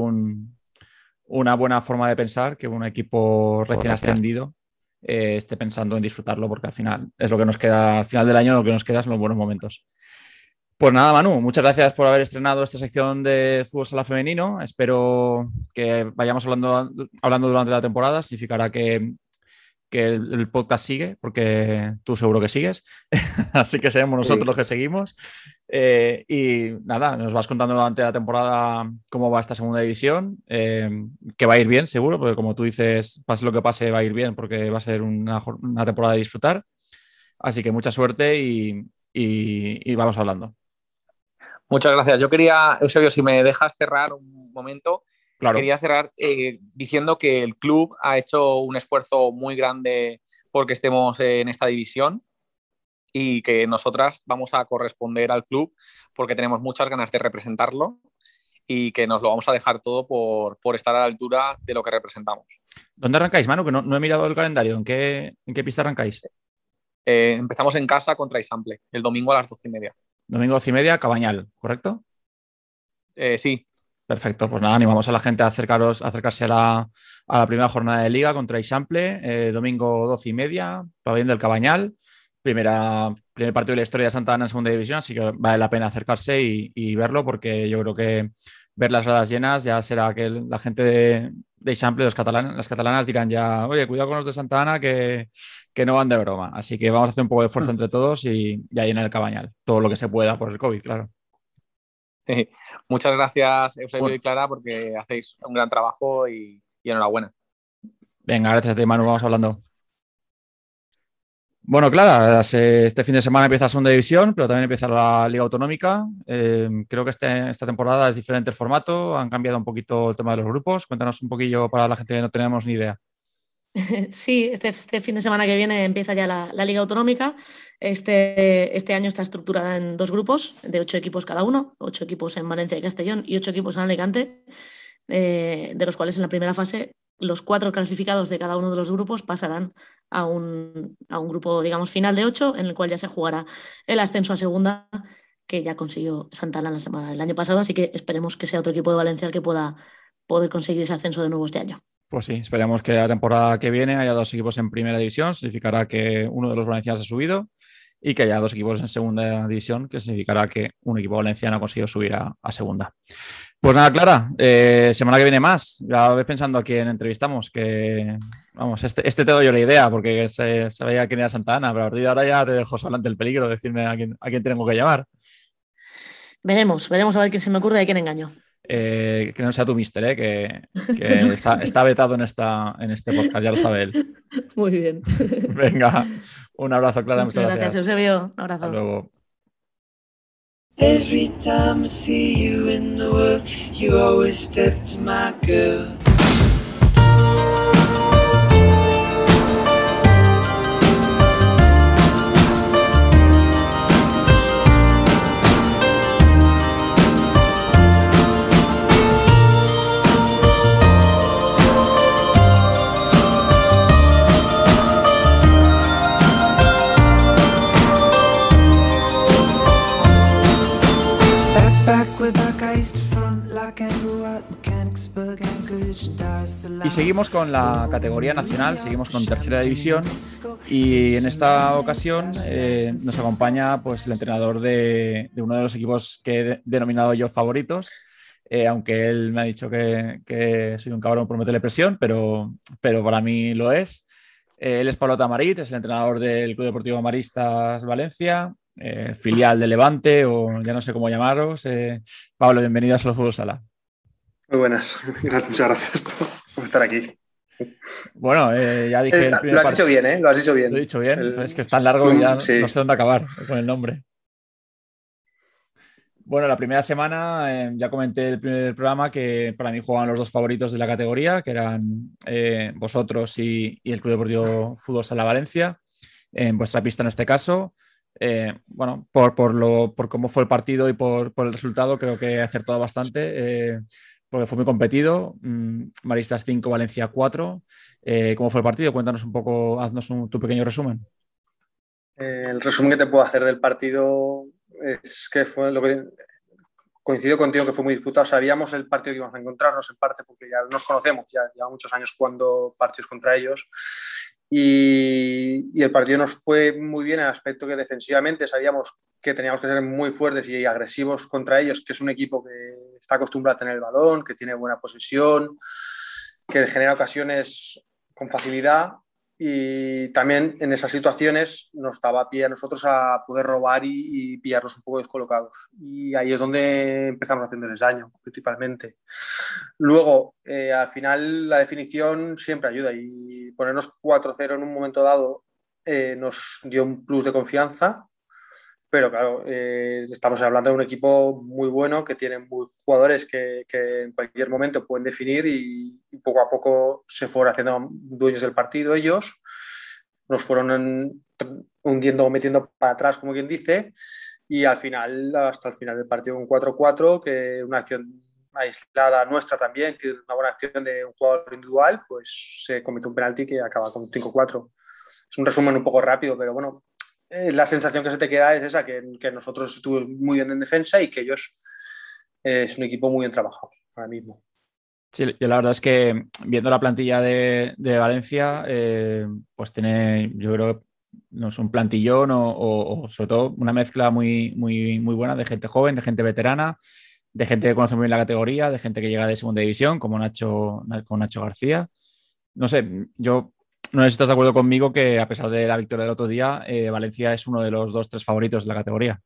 una buena forma de pensar que un equipo recién ascendido esté pensando en disfrutarlo, porque al final es lo que nos queda, al final del año lo que nos queda son los buenos momentos. Pues nada, Manu, muchas gracias por haber estrenado esta sección de fútbol sala femenino. Espero que vayamos hablando durante la temporada. Significará que el podcast sigue, porque tú seguro que sigues. Así que seremos nosotros los que seguimos. Y nada, nos vas contando durante la temporada cómo va esta segunda división, que va a ir bien, seguro, porque como tú dices, pase lo que pase, va a ir bien, porque va a ser una temporada de disfrutar. Así que mucha suerte y vamos hablando. Muchas gracias. Yo quería, Eusebio, si me dejas cerrar un momento, claro. Quería cerrar diciendo que el club ha hecho un esfuerzo muy grande porque estemos en esta división y que nosotras vamos a corresponder al club porque tenemos muchas ganas de representarlo y que nos lo vamos a dejar todo por estar a la altura de lo que representamos. ¿Dónde arrancáis, Manu? Que no he mirado el calendario. ¿En qué pista arrancáis? Empezamos en casa contra Isample, el domingo a las 12:30. Domingo 12:30, Cabañal, ¿correcto? Sí. Perfecto, pues nada, animamos a la gente a acercarse a la primera jornada de liga contra Eixample, domingo 12:30, pabellón del Cabañal, primer partido de la historia de Santa Ana en segunda división, así que vale la pena acercarse y verlo, porque yo creo que ver las gradas llenas ya será que la gente de Eixample, las catalanas dirán ya, oye, cuidado con los de Santa Ana que no van de broma, así que vamos a hacer un poco de esfuerzo entre todos y ya llenar el Cabañal, todo lo que se pueda por el COVID, claro. Muchas gracias, Eusebio y Clara, porque hacéis un gran trabajo y enhorabuena. Venga, gracias a ti, Manu, vamos hablando. Bueno, Clara, este fin de semana empieza la segunda división, pero también empieza la Liga Autonómica. Creo que esta temporada es diferente el formato, han cambiado un poquito el tema de los grupos. Cuéntanos un poquillo para la gente que no tenemos ni idea. Sí, este fin de semana que viene empieza ya la Liga Autonómica. Este año está estructurada en 2 grupos de 8 equipos cada uno, 8 equipos en Valencia y Castellón y 8 equipos en Alicante, de los cuales en la primera fase los 4 clasificados de cada uno de los grupos pasarán a un grupo, digamos, final de 8, en el cual ya se jugará el ascenso a segunda que ya consiguió Santana el año pasado, así que esperemos que sea otro equipo de Valencia el que pueda poder conseguir ese ascenso de nuevo este año. Pues sí, esperemos que la temporada que viene haya 2 equipos en primera división, significará que uno de los valencianos ha subido, y que haya 2 equipos en segunda división, que significará que un equipo valenciano ha conseguido subir a segunda. Pues nada, Clara, semana que viene más. Ya ves pensando a quién entrevistamos, que vamos, este te doy yo la idea, porque sabía quién era Santana, pero a partir de ahora ya te dejo solo ante el peligro, decirme a quién tengo que llamar. Veremos a ver quién se me ocurre y a quién engaño. Que no sea tu mister, que está vetado en este podcast, ya lo sabe él. Muy bien. Venga, un abrazo, Clara. Muchas gracias, Eusebio. Un abrazo. Hasta luego. Every time I see you in the world, you always step to my girl. Y seguimos con la categoría nacional, seguimos con tercera división, y en esta ocasión nos acompaña pues el entrenador de uno de los equipos que he denominado yo favoritos, aunque él me ha dicho que soy un cabrón por meterle presión, pero para mí lo es. Él es Pablo Tamarit, es el entrenador del Club Deportivo Maristas Valencia, filial de Levante, o ya no sé cómo llamaros. Pablo, bienvenido a Solo Fútbol Sala. Muy buenas, muchas gracias por estar aquí. Bueno, ya dije el primer Lo has dicho bien, ¿eh? Lo has dicho bien. Lo he dicho bien, es que es tan largo que ya sí. No sé dónde acabar con el nombre. Bueno, la primera semana ya comenté el primer programa que para mí jugaban los 2 favoritos de la categoría, que eran vosotros y el Club Deportivo Fútbol Sala Valencia, en vuestra pista en este caso. Bueno, por cómo fue el partido y por el resultado, creo que he acertado bastante, porque fue muy competido. Maristas 5, Valencia 4. ¿Cómo fue el partido? Cuéntanos un poco, haznos tu pequeño resumen. El resumen que te puedo hacer del partido es que fue lo que coincido contigo, que fue muy disputado. Sabíamos el partido que íbamos a encontrarnos en parte porque ya nos conocemos, ya llevamos muchos años jugando partidos contra ellos, y el partido nos fue muy bien en el aspecto que defensivamente sabíamos que teníamos que ser muy fuertes y agresivos contra ellos, que es un equipo que está acostumbrado a tener el balón, que tiene buena posesión, que genera ocasiones con facilidad, y también en esas situaciones nos daba pie a nosotros a poder robar y pillarlos un poco descolocados, y ahí es donde empezamos haciéndoles daño principalmente. Luego, al final la definición siempre ayuda, y ponernos 4-0 en un momento dado nos dio un plus de confianza. Pero claro, estamos hablando de un equipo muy bueno que tiene jugadores que en cualquier momento pueden definir, y poco a poco se fueron haciendo dueños del partido ellos. Nos fueron hundiendo o metiendo para atrás, como quien dice, y al final, hasta el final del partido, un 4-4, que una acción aislada nuestra también, que una buena acción de un jugador individual, pues se cometió un penalti que acaba con 5-4. Es un resumen un poco rápido, pero bueno, la sensación que se te queda es esa, que nosotros estuvimos muy bien en defensa y que ellos es un equipo muy bien trabajado ahora mismo. Sí, yo la verdad es que viendo la plantilla de Valencia, pues tiene, yo creo, no es un plantillón o sobre todo una mezcla muy, muy, muy buena de gente joven, de gente veterana, de gente que conoce muy bien la categoría, de gente que llega de segunda división, como Nacho García. No sé, yo no sé si estás de acuerdo conmigo que a pesar de la victoria del otro día, Valencia es uno de los 2-3 favoritos de la categoría.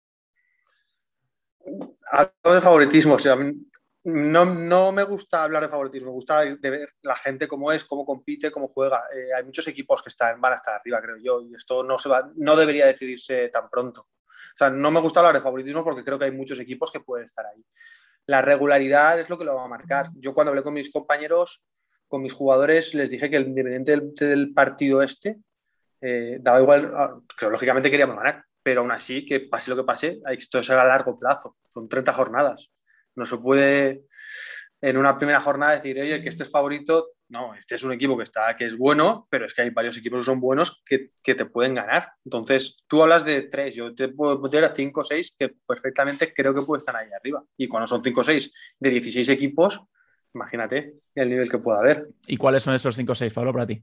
Hablo de favoritismo, o sea, no me gusta hablar de favoritismo, me gusta de ver la gente cómo es, cómo compite, cómo juega. Hay muchos equipos que van a estar arriba, creo yo, y esto no debería decidirse tan pronto. O sea, no me gusta hablar de favoritismo porque creo que hay muchos equipos que pueden estar ahí. La regularidad es lo que lo va a marcar. Yo cuando hablé con mis compañeros, con mis jugadores, les dije que independientemente del partido daba igual, que lógicamente queríamos ganar, pero aún así, que pase lo que pase, esto será a largo plazo, son 30 jornadas. No se puede en una primera jornada decir, oye, que este es favorito No, este es un equipo que es bueno, pero es que hay varios equipos que son buenos que te pueden ganar. Entonces, tú hablas de 3, yo te puedo meter a 5 o 6 que perfectamente creo que pueden estar ahí arriba. Y cuando son 5 o 6 de 16 equipos, imagínate el nivel que pueda haber. ¿Y cuáles son esos 5 o 6, Pablo, para ti?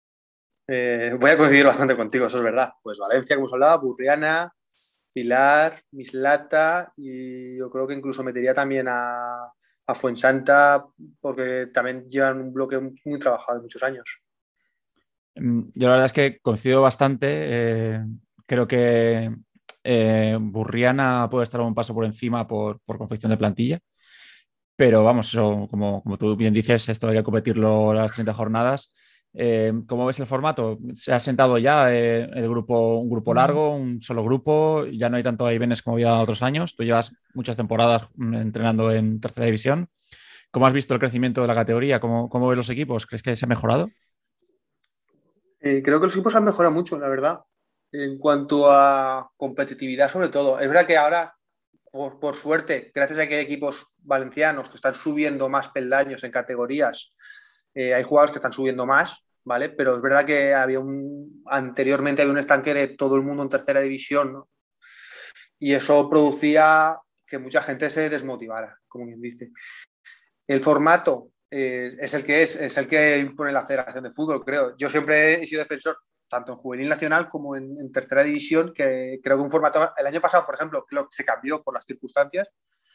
Voy a coincidir bastante contigo, eso es verdad. Pues Valencia, como os hablaba, Burriana, Pilar, Mislata, y yo creo que incluso metería también a Fuensanta, porque también llevan un bloque muy trabajado de muchos años. Yo la verdad es que coincido bastante. Creo que Burriana puede estar un paso por encima por confección de plantilla. Pero vamos, eso, como tú bien dices, esto hay que competirlo las 30 jornadas. ¿Cómo ves el formato? ¿Se ha sentado ya un grupo largo, un solo grupo? Ya no hay tanto vaivenes como había otros años. Tú llevas muchas temporadas entrenando en tercera división. ¿Cómo has visto el crecimiento de la categoría? ¿Cómo ves los equipos? ¿Crees que se ha mejorado? Creo que los equipos han mejorado mucho, la verdad, en cuanto a competitividad sobre todo. Es verdad que ahora, por suerte, gracias a que hay equipos valencianos que están subiendo más peldaños en categorías, hay jugadores que están subiendo más, ¿vale? Pero es verdad que anteriormente había un estanque de todo el mundo en tercera división, ¿no? Y eso producía que mucha gente se desmotivara, como quien dice. El formato es el que impone la Federación de Fútbol, creo. Yo siempre he sido defensor, tanto en juvenil nacional como en tercera división, que creo que un formato, el año pasado, por ejemplo, creo que se cambió por las circunstancias,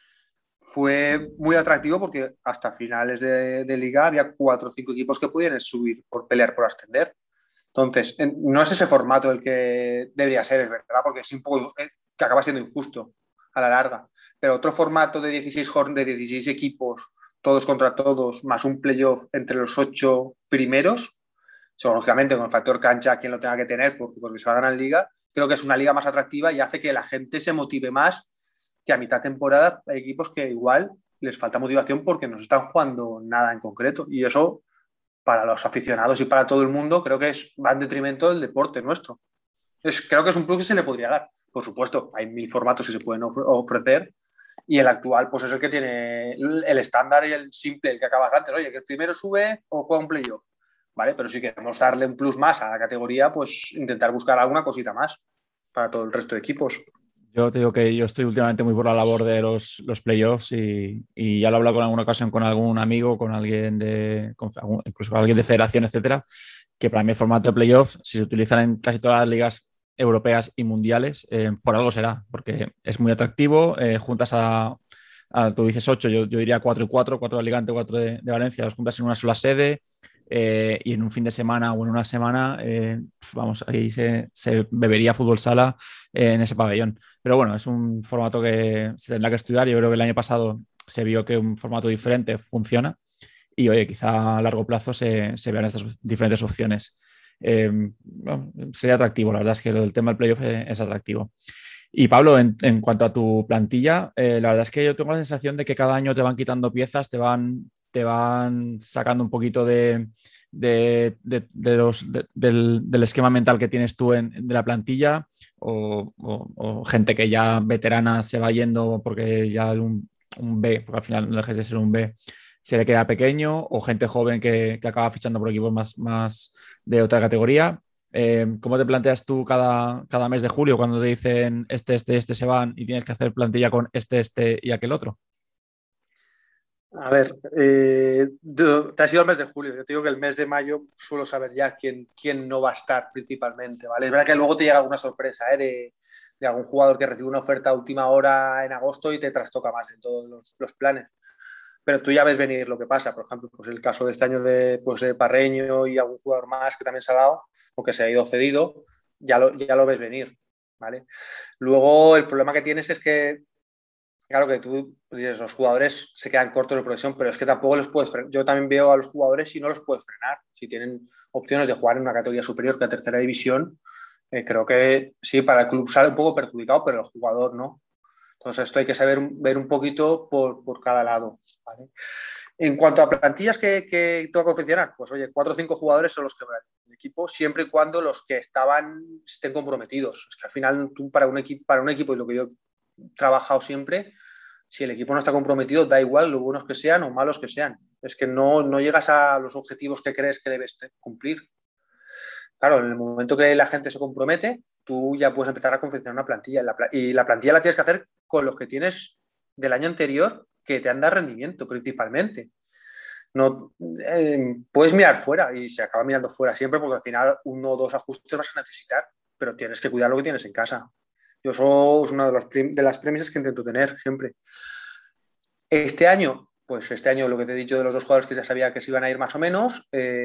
fue muy atractivo porque hasta finales de liga había 4 o 5 equipos que podían subir por pelear por ascender. Entonces, no es ese formato el que debería ser, es verdad, porque es un poco que acaba siendo injusto a la larga. Pero otro formato de 16 equipos, todos contra todos, más un playoff entre los 8 primeros, lógicamente con el factor cancha quien lo tenga que tener porque se va a ganar liga, creo que es una liga más atractiva y hace que la gente se motive más, que a mitad de temporada hay equipos que igual les falta motivación porque no se están jugando nada en concreto, y eso para los aficionados y para todo el mundo creo que va en detrimento del deporte nuestro. Creo que es un plus que se le podría dar. Por supuesto, hay 1000 formatos que se pueden ofrecer, y el actual pues es el que tiene el estándar y el simple, el que acabas antes. Oye, que el primero sube o juega un playoff, ¿vale? Pero si queremos darle un plus más a la categoría, pues intentar buscar alguna cosita más para todo el resto de equipos. Yo te digo que yo estoy últimamente muy por la labor de los playoffs y ya lo he hablado con alguna ocasión con algún amigo, con alguien incluso con alguien de federación, etcétera, que para mí el formato de playoffs, si se utilizan en casi todas las ligas europeas y mundiales, por algo será, porque es muy atractivo. Juntas tú dices 8, yo diría 4 y 4 de Alicante, 4 de Valencia, los juntas en una sola sede. Y en un fin de semana o en una semana, vamos, ahí se bebería fútbol sala en ese pabellón. Pero bueno, es un formato que se tendrá que estudiar. Yo creo que el año pasado se vio que un formato diferente funciona y, oye, quizá a largo plazo se vean estas diferentes opciones. Bueno, sería atractivo, la verdad es que el tema del playoff es atractivo. Y Pablo, en cuanto a tu plantilla, la verdad es que yo tengo la sensación de que cada año te van quitando piezas, te van sacando un poquito del esquema mental que tienes tú de la plantilla, o gente que ya veterana se va yendo porque ya un B, porque al final no dejes de ser un B, se le queda pequeño, o gente joven que acaba fichando por equipos más de otra categoría. ¿Cómo te planteas tú cada mes de julio cuando te dicen este se van y tienes que hacer plantilla con este y aquel otro? A ver, te has ido al mes de julio. Yo te digo que el mes de mayo suelo saber ya quién no va a estar principalmente, ¿vale? Es verdad que luego te llega alguna sorpresa, de algún jugador que recibe una oferta a última hora en agosto y te trastoca más en todos los planes. Pero tú ya ves venir lo que pasa. Por ejemplo, pues el caso de este año de Parreño y algún jugador más que también se ha dado o que se ha ido cedido, ya lo ves venir, ¿vale? Luego el problema que tienes es que, claro, que tú dices, los jugadores se quedan cortos de progresión, pero es que tampoco los puedes frenar. Yo también veo a los jugadores y no los puedes frenar. Si tienen opciones de jugar en una categoría superior que la tercera división, creo que sí, para el club sale un poco perjudicado, pero el jugador no. Entonces esto hay que saber ver un poquito por cada lado, ¿vale? En cuanto a plantillas que tengo que confeccionar, pues oye, 4 o 5 jugadores son los que van en el equipo, siempre y cuando los que estén comprometidos. Es que al final tú para un equipo, y lo que yo he trabajado siempre, si el equipo no está comprometido, da igual lo buenos que sean o malos que sean. es que no llegas a los objetivos que crees que debes cumplir. Claro, en el momento que la gente se compromete, tú ya puedes empezar a confeccionar una plantilla. Y la plantilla la tienes que hacer con los que tienes del año anterior que te han dado rendimiento principalmente. No, puedes mirar fuera y se acaba mirando fuera siempre porque al final 1 o 2 ajustes vas a necesitar, pero tienes que cuidar lo que tienes en casa. Yo eso es una de las premisas que intento tener siempre. Este año lo que te he dicho de los 2 jugadores que ya sabía que se iban a ir más o menos,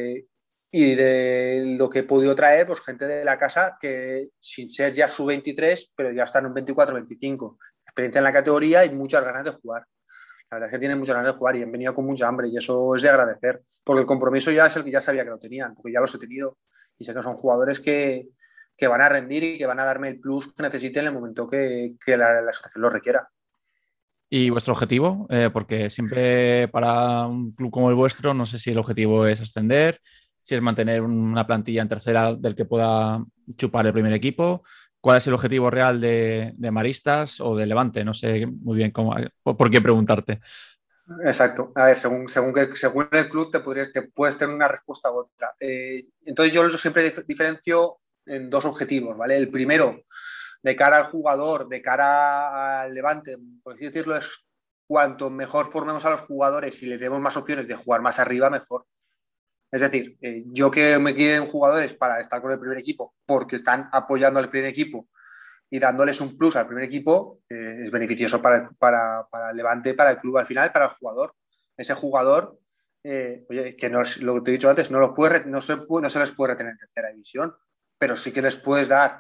y de lo que he podido traer, pues gente de la casa que sin ser ya sub-23, pero ya están en 24-25. Experiencia en la categoría y muchas ganas de jugar. La verdad es que tienen muchas ganas de jugar y han venido con mucha hambre y eso es de agradecer, porque el compromiso ya es el que ya sabía que lo tenían, porque ya los he tenido y sé que son jugadores que van a rendir y que van a darme el plus que necesiten en el momento que la situación lo requiera. ¿Y vuestro objetivo? Porque siempre para un club como el vuestro, no sé si el objetivo es ascender, si es mantener una plantilla en tercera del que pueda chupar el primer equipo. ¿Cuál es el objetivo real de Maristas o de Levante? No sé muy bien por qué preguntarte. Exacto. A ver, según el club te puedes tener una respuesta u otra. Entonces yo siempre diferencio en 2 objetivos, ¿vale? El primero, de cara al jugador, de cara al Levante, por así decirlo, es cuanto mejor formemos a los jugadores y les demos más opciones de jugar más arriba, mejor. Es decir, yo que me queden jugadores para estar con el primer equipo porque están apoyando al primer equipo y dándoles un plus al primer equipo, es beneficioso para el Levante, para el club al final, para el jugador. Ese jugador, oye, que no es lo que te he dicho antes, no se les puede retener en tercera división, pero sí que les puedes dar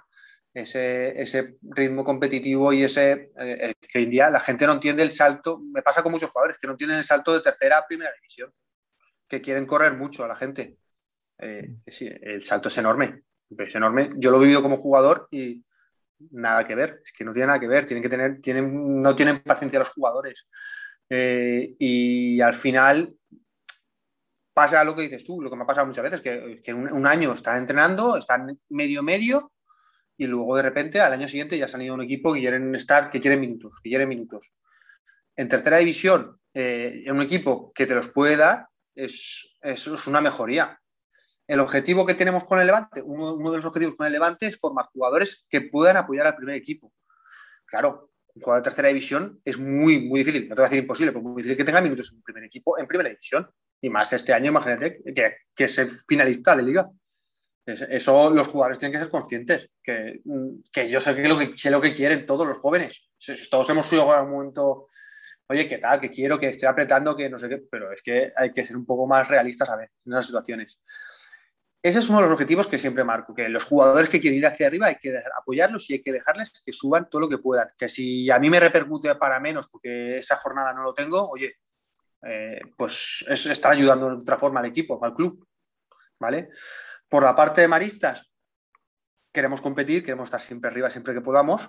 ese ritmo competitivo y que hoy en día la gente no entiende el salto. Me pasa con muchos jugadores que no entienden el salto de tercera a primera división, que quieren correr mucho a la gente. Sí, el salto es enorme. Yo lo he vivido como jugador y nada que ver, es que no tiene nada que ver, no tienen paciencia los jugadores. Y al final pasa lo que dices tú, lo que me ha pasado muchas veces, que un año están entrenando, están medio, y luego de repente al año siguiente ya se han ido a un equipo que quieren minutos. En tercera división, en un equipo que te los puede dar, es una mejoría. El objetivo que tenemos con el Levante, uno de los objetivos con el Levante es formar jugadores que puedan apoyar al primer equipo. Claro, un jugador de tercera división es muy, muy difícil, no te voy a decir imposible, pero muy difícil que tenga minutos en primer equipo en primera división. Y más este año, imagínate, que es finalista de liga. Eso los jugadores tienen que ser conscientes, que yo sé lo que quieren todos los jóvenes. Todos hemos sido en algún momento, oye, ¿qué tal? Que quiero, que estoy apretando, que no sé qué, pero es que hay que ser un poco más realistas a ver en esas situaciones. Ese es uno de los objetivos que siempre marco, que los jugadores que quieren ir hacia arriba hay que apoyarlos y hay que dejarles que suban todo lo que puedan. Que si a mí me repercute para menos porque esa jornada no lo tengo, oye, pues está ayudando de otra forma al equipo, al club, ¿vale? Por la parte de Maristas, queremos competir, queremos estar siempre arriba, siempre que podamos,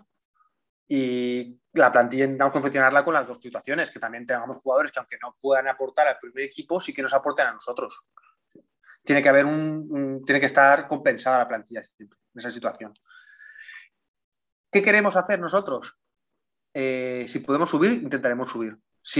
y la plantilla intentamos confeccionarla con las 2 situaciones, que también tengamos jugadores que aunque no puedan aportar al primer equipo, sí que nos aporten a nosotros. Tiene que haber tiene que estar compensada la plantilla siempre en esa situación. ¿Qué queremos hacer nosotros? Si podemos subir, intentaremos subir.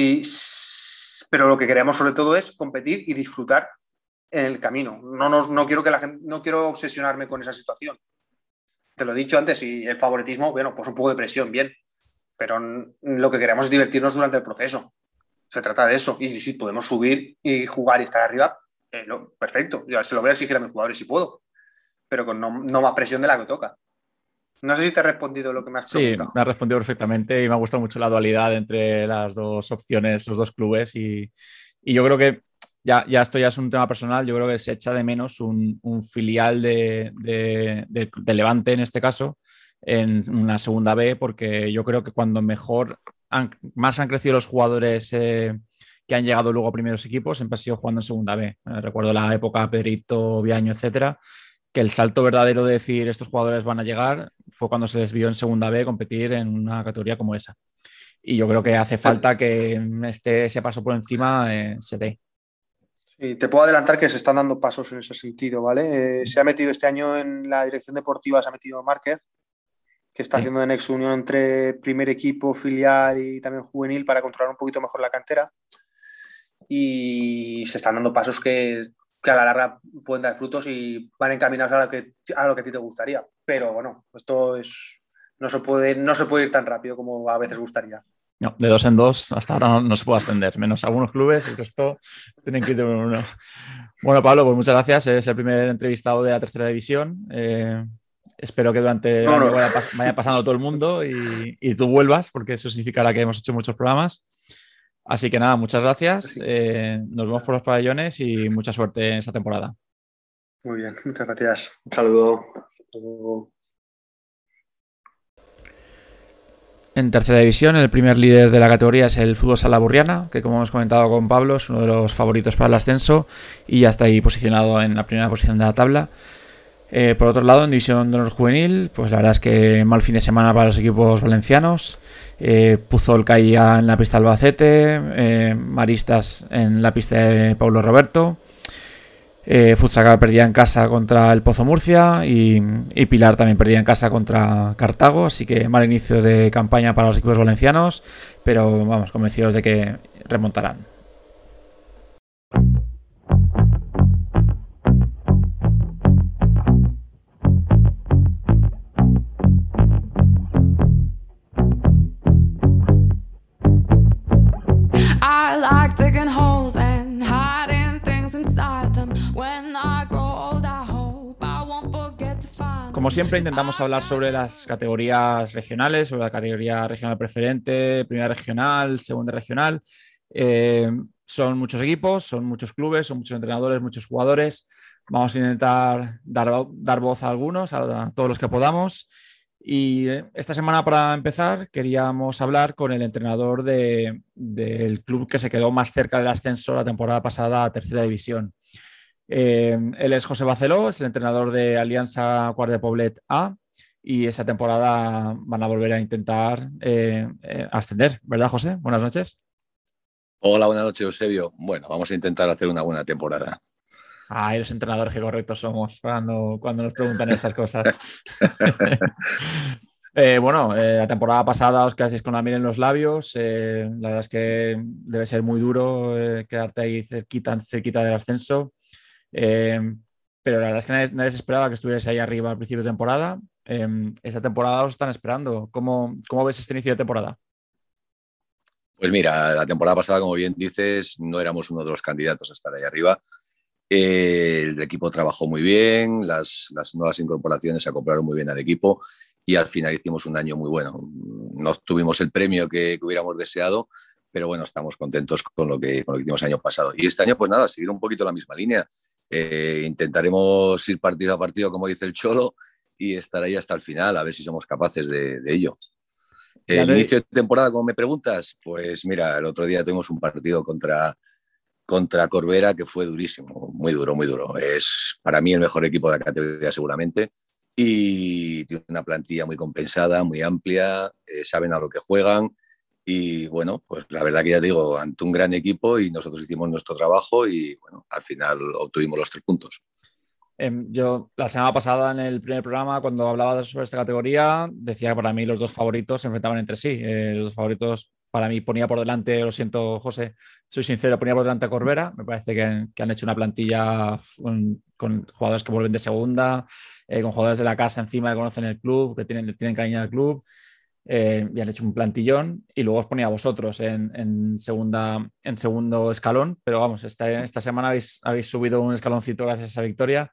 Pero lo que queremos sobre todo es competir y disfrutar en el camino. No quiero obsesionarme con esa situación. Te lo he dicho antes, y el favoritismo, bueno, pues un poco de presión, bien. Pero lo que queremos es divertirnos durante el proceso. Se trata de eso. Y si podemos subir y jugar y estar arriba, perfecto. Yo se lo voy a exigir a mis jugadores si puedo, pero con no más presión de la que toca. No sé si te he respondido lo que me has preguntado. Sí, me has respondido perfectamente y me ha gustado mucho la dualidad entre las 2 opciones, los 2 clubes y yo creo que esto ya es un tema personal. Yo creo que se echa de menos un filial de Levante en este caso en una segunda B, porque yo creo que cuando más han crecido los jugadores que han llegado luego a primeros equipos, siempre ha sido jugando en segunda B. Recuerdo la época Pedrito, Viaño, etcétera, que el salto verdadero de decir estos jugadores van a llegar fue cuando se les vio en segunda B competir en una categoría como esa. Y yo creo que hace falta que ese paso por encima se dé. Sí, te puedo adelantar que se están dando pasos en ese sentido, ¿vale? Se ha metido este año en la dirección deportiva, se ha metido Márquez, que está haciendo de nexo unión entre primer equipo, filial y también juvenil para controlar un poquito mejor la cantera. y se están dando pasos que a la larga pueden dar frutos y van encaminados a lo que a ti te gustaría. Pero bueno, esto no se puede ir tan rápido como a veces gustaría. No, de 2 en 2 hasta ahora no se puede ascender, menos algunos clubes, el resto tienen que ir de 1 en 1. Bueno, Pablo, pues muchas gracias. Eres el primer entrevistado de la tercera división. Espero que durante el año vaya pasando todo el mundo y tú vuelvas, porque eso significará que hemos hecho muchos programas. Así que nada, muchas gracias. Nos vemos por los pabellones y mucha suerte en esta temporada. Muy bien, muchas gracias. Un saludo. En tercera división, el primer líder de la categoría es el Fútbol Sala Burriana, que como hemos comentado con Pablo, es uno de los favoritos para el ascenso y ya está ahí posicionado en la primera posición de la tabla. Por otro lado, en División de Honor Juvenil, pues la verdad es que mal fin de semana para los equipos valencianos. Puzol caía en la pista de Albacete, Maristas en la pista de Paulo Roberto. Futsacar perdía en casa contra el Pozo Murcia y Pilar también perdía en casa contra Cartago, así que mal inicio de campaña para los equipos valencianos, pero vamos, convencidos de que remontarán. I like digging holes and hiding things inside them. When I grow old, I hope I won't forget to find. Como siempre, intentamos hablar sobre las categorías regionales, sobre la categoría regional preferente, primera regional, segunda regional. Son muchos equipos, son muchos clubes, son muchos entrenadores, muchos jugadores. Vamos a intentar dar voz a algunos, a todos los que podamos. Y esta semana, para empezar, queríamos hablar con el entrenador del club que se quedó más cerca del ascenso la temporada pasada a tercera división. Él es José Bacelo, es el entrenador de Alianza Quart de Poblet A y esta temporada van a volver a intentar ascender, ¿verdad, José? Buenas noches. Hola, buenas noches, Eusebio. Bueno, vamos a intentar hacer una buena temporada. Los entrenadores que correctos somos cuando nos preguntan estas cosas. La temporada pasada os quedasteis con la miel en los labios. La verdad es que debe ser muy duro quedarte ahí cerquita del ascenso. Pero la verdad es que nadie se esperaba que estuvierais ahí arriba al principio de temporada. Esta temporada os están esperando. ¿Cómo ves este inicio de temporada? Pues mira, la temporada pasada, como bien dices, no éramos uno de los candidatos a estar ahí arriba. El equipo trabajó muy bien, las nuevas incorporaciones se acoplaron muy bien al equipo y al final hicimos un año muy bueno. No tuvimos el premio que hubiéramos deseado, pero bueno, estamos contentos con lo que hicimos el año pasado. Y este año, pues nada, seguir un poquito la misma línea. Intentaremos ir partido a partido, como dice el Cholo, y estar ahí hasta el final, a ver si somos capaces de ello. El inicio de temporada, como me preguntas, pues mira, el otro día tuvimos un partido contra Corbera que fue durísimo, muy duro, muy duro. Es para mí el mejor equipo de la categoría seguramente y tiene una plantilla muy compensada, muy amplia, saben a lo que juegan y bueno, pues la verdad que ya digo, ante un gran equipo y nosotros hicimos nuestro trabajo y bueno, al final obtuvimos los 3 puntos. Yo la semana pasada en el primer programa, cuando hablaba sobre esta categoría, decía que para mí los dos favoritos se enfrentaban entre sí. Los dos favoritos para mí ponía por delante, lo siento José, soy sincero, ponía por delante a Corbera. Me parece que han hecho una plantilla con jugadores que vuelven de segunda, con jugadores de la casa encima que conocen el club, que tienen cariño al club. Y han hecho un plantillón y luego os ponía a vosotros en segundo escalón, pero vamos, esta semana habéis subido un escaloncito gracias a esa victoria.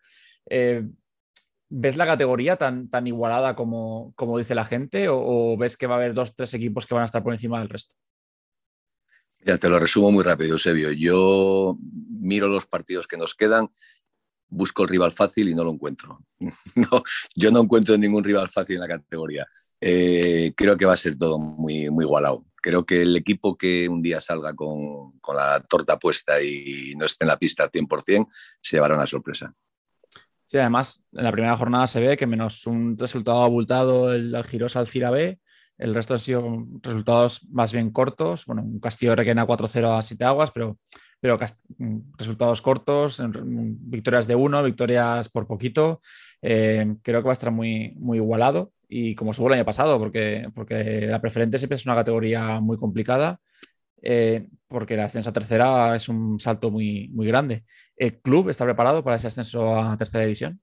¿Ves la categoría tan igualada como dice la gente o ves que va a haber 2-3 equipos que van a estar por encima del resto? Ya te lo resumo muy rápido, Eusebio. Yo miro los partidos que nos quedan, busco el rival fácil y no lo encuentro. No, yo no encuentro ningún rival fácil en la categoría. Creo que va a ser todo muy, muy igualado. Creo que el equipo que un día salga con la torta puesta y no esté en la pista al 100% se llevará una sorpresa. Sí, además, en la primera jornada se ve que menos un resultado abultado, el Algirosa Alcira B, el resto han sido resultados más bien cortos. Bueno, un Castillo de Requena 4-0 a Siete Aguas, pero resultados cortos, victorias de 1, victorias por poquito. Creo que va a estar muy, muy igualado y como estuvo el año pasado, porque la preferente siempre es una categoría muy complicada porque el ascenso a tercera es un salto muy, muy grande. ¿El club está preparado para ese ascenso a tercera división?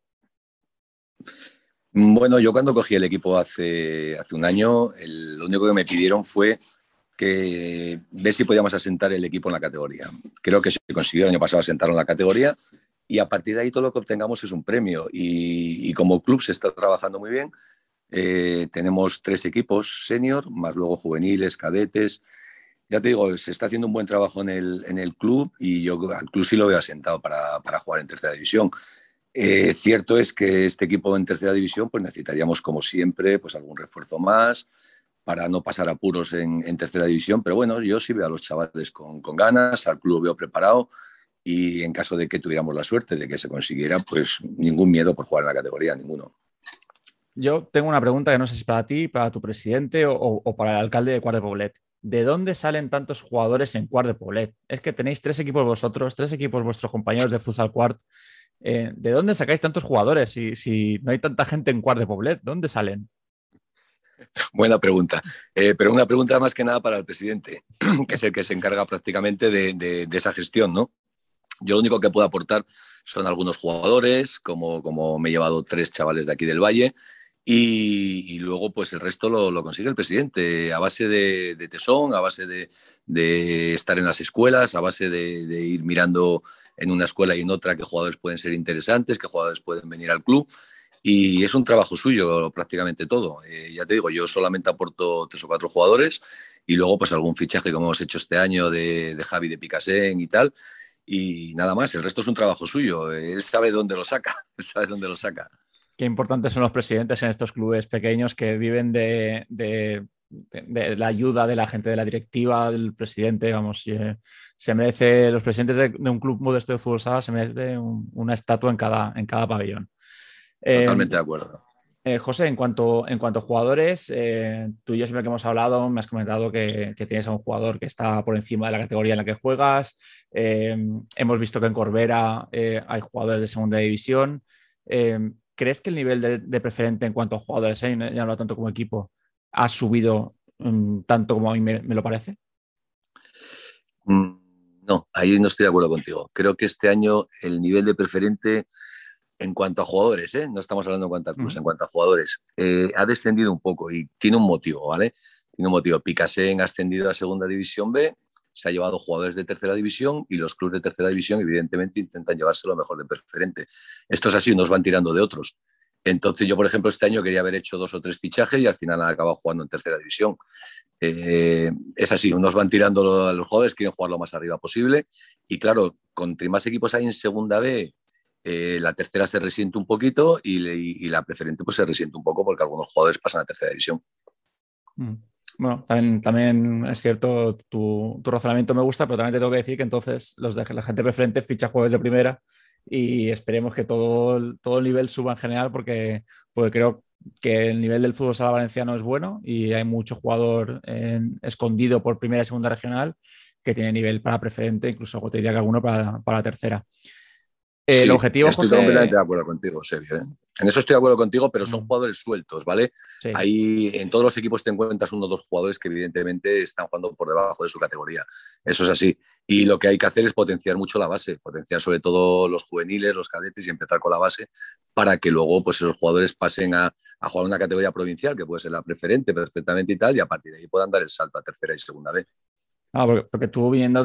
Bueno, yo cuando cogí el equipo hace un año, lo único que me pidieron fue que ver si podíamos asentar el equipo en la categoría. Creo que se consiguió el año pasado asentarlo en la categoría y a partir de ahí todo lo que obtengamos es un premio. Y como club se está trabajando muy bien. Tenemos 3 equipos senior, más luego juveniles, cadetes. Ya te digo, se está haciendo un buen trabajo en el club y yo al club sí lo veo asentado para jugar en tercera división. Cierto es que este equipo en tercera división pues necesitaríamos, como siempre, pues algún refuerzo más para no pasar apuros en tercera división, pero bueno, yo sí veo a los chavales con ganas, al club lo veo preparado y en caso de que tuviéramos la suerte de que se consiguiera, pues ningún miedo por jugar en la categoría, ninguno. Yo tengo una pregunta que no sé si para ti, para tu presidente o para el alcalde de Quart de Poblet. ¿De dónde salen tantos jugadores en Quart de Poblet? Es que tenéis 3 equipos vosotros, 3 equipos vuestros compañeros de Futsal Quart. ¿De dónde sacáis tantos jugadores si no hay tanta gente en Quart de Poblet? ¿Dónde salen? Buena pregunta, pero una pregunta más que nada para el presidente, que es el que se encarga prácticamente de esa gestión, ¿no? Yo lo único que puedo aportar son algunos jugadores, como me he llevado 3 chavales de aquí del Valle, y luego pues el resto lo consigue el presidente a base de tesón, a base de estar en las escuelas, a base de ir mirando en una escuela y en otra qué jugadores pueden ser interesantes, qué jugadores pueden venir al club. Y es un trabajo suyo prácticamente todo. Ya te digo, yo solamente aporto 3 o 4 jugadores y luego pues algún fichaje como hemos hecho este año de Javi de Picasen y tal. Y nada más, el resto es un trabajo suyo. Él sabe dónde lo saca, él sabe dónde lo saca. Qué importantes son los presidentes en estos clubes pequeños que viven de la ayuda de la gente de la directiva, del presidente. Vamos, se merece, los presidentes de un club modesto de fútbol sala se merece una estatua en cada pabellón. Totalmente de acuerdo. José, en cuanto a jugadores, tú y yo siempre que hemos hablado me has comentado que tienes a un jugador que está por encima de la categoría en la que juegas. Hemos visto que en Corbera hay jugadores de segunda división. ¿Crees que el nivel de preferente en cuanto a jugadores, ya no hablo tanto como equipo, ha subido tanto como a mí me lo parece? No, ahí no estoy de acuerdo contigo. Creo que este año el nivel de preferente en cuanto a jugadores, no estamos hablando en cuanto a clubes, en cuanto a jugadores, ha descendido un poco y tiene un motivo, ¿vale? Tiene un motivo. Picasen ha ascendido a segunda división B, se ha llevado jugadores de tercera división y los clubes de tercera división evidentemente intentan llevarse lo mejor de preferente. Esto es así, unos van tirando de otros. Entonces yo, por ejemplo, este año quería haber hecho 2 o 3 fichajes y al final han acabado jugando en tercera división. Es así, unos van tirando a los jugadores, quieren jugar lo más arriba posible y claro, con más equipos hay en segunda B, la tercera se resiente un poquito y la preferente pues se resiente un poco porque algunos jugadores pasan a tercera división. Bueno, también es cierto, tu razonamiento me gusta, pero también te tengo que decir que entonces la gente preferente ficha jugadores de primera y esperemos que todo el nivel suba en general porque creo que el nivel del fútbol sala valenciano es bueno y hay mucho jugador escondido por primera y segunda regional que tiene nivel para preferente, incluso te diría que alguno para tercera. Sí, el objetivo, estoy José... completamente de acuerdo contigo, Sergio. En eso estoy de acuerdo contigo, pero son jugadores sueltos, ¿vale? Sí. Ahí en todos los equipos te encuentras 1 o 2 jugadores que evidentemente están jugando por debajo de su categoría. Eso es así. Y lo que hay que hacer es potenciar mucho la base, potenciar sobre todo los juveniles, los cadetes y empezar con la base para que luego pues, esos jugadores pasen a jugar una categoría provincial, que puede ser la preferente perfectamente y tal, y a partir de ahí puedan dar el salto a tercera y segunda B. Porque tú viniendo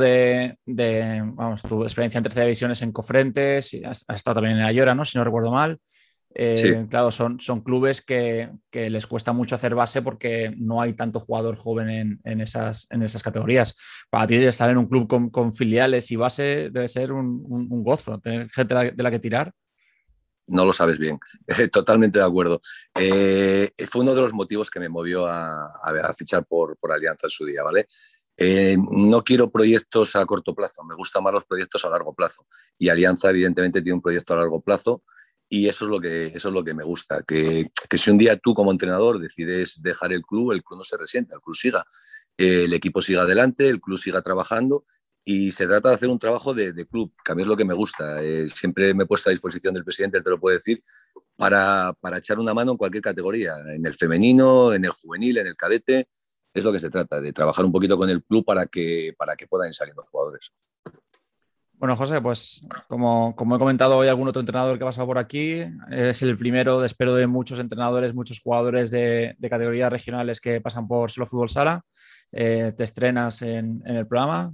tu experiencia en tercera división es en Cofrentes, has estado también en Ayora, ¿no? Si no recuerdo mal. Sí. Claro, son clubes que les cuesta mucho hacer base porque no hay tanto jugador joven en esas categorías. Para ti estar en un club con filiales y base debe ser un gozo, tener gente de la que tirar. No lo sabes bien, totalmente de acuerdo. Fue uno de los motivos que me movió a fichar por Alianza en su día, ¿vale? No quiero proyectos a corto plazo, me gustan más los proyectos a largo plazo y Alianza evidentemente tiene un proyecto a largo plazo y eso es lo que me gusta, que si un día tú como entrenador decides dejar el club no se resienta, el club siga, el equipo siga adelante, el club siga trabajando y se trata de hacer un trabajo de club, que a mí es lo que me gusta. Siempre me he puesto a disposición del presidente, él te lo puede decir, para echar una mano en cualquier categoría, en el femenino, en el juvenil, en el cadete. es lo que se trata, de trabajar un poquito con el club para que puedan salir los jugadores. Bueno, José, pues como he comentado hoy, algún otro entrenador que ha pasado por aquí, eres el primero, espero, de muchos entrenadores, muchos jugadores de categorías regionales que pasan por Solo Fútbol Sala. Te estrenas en el programa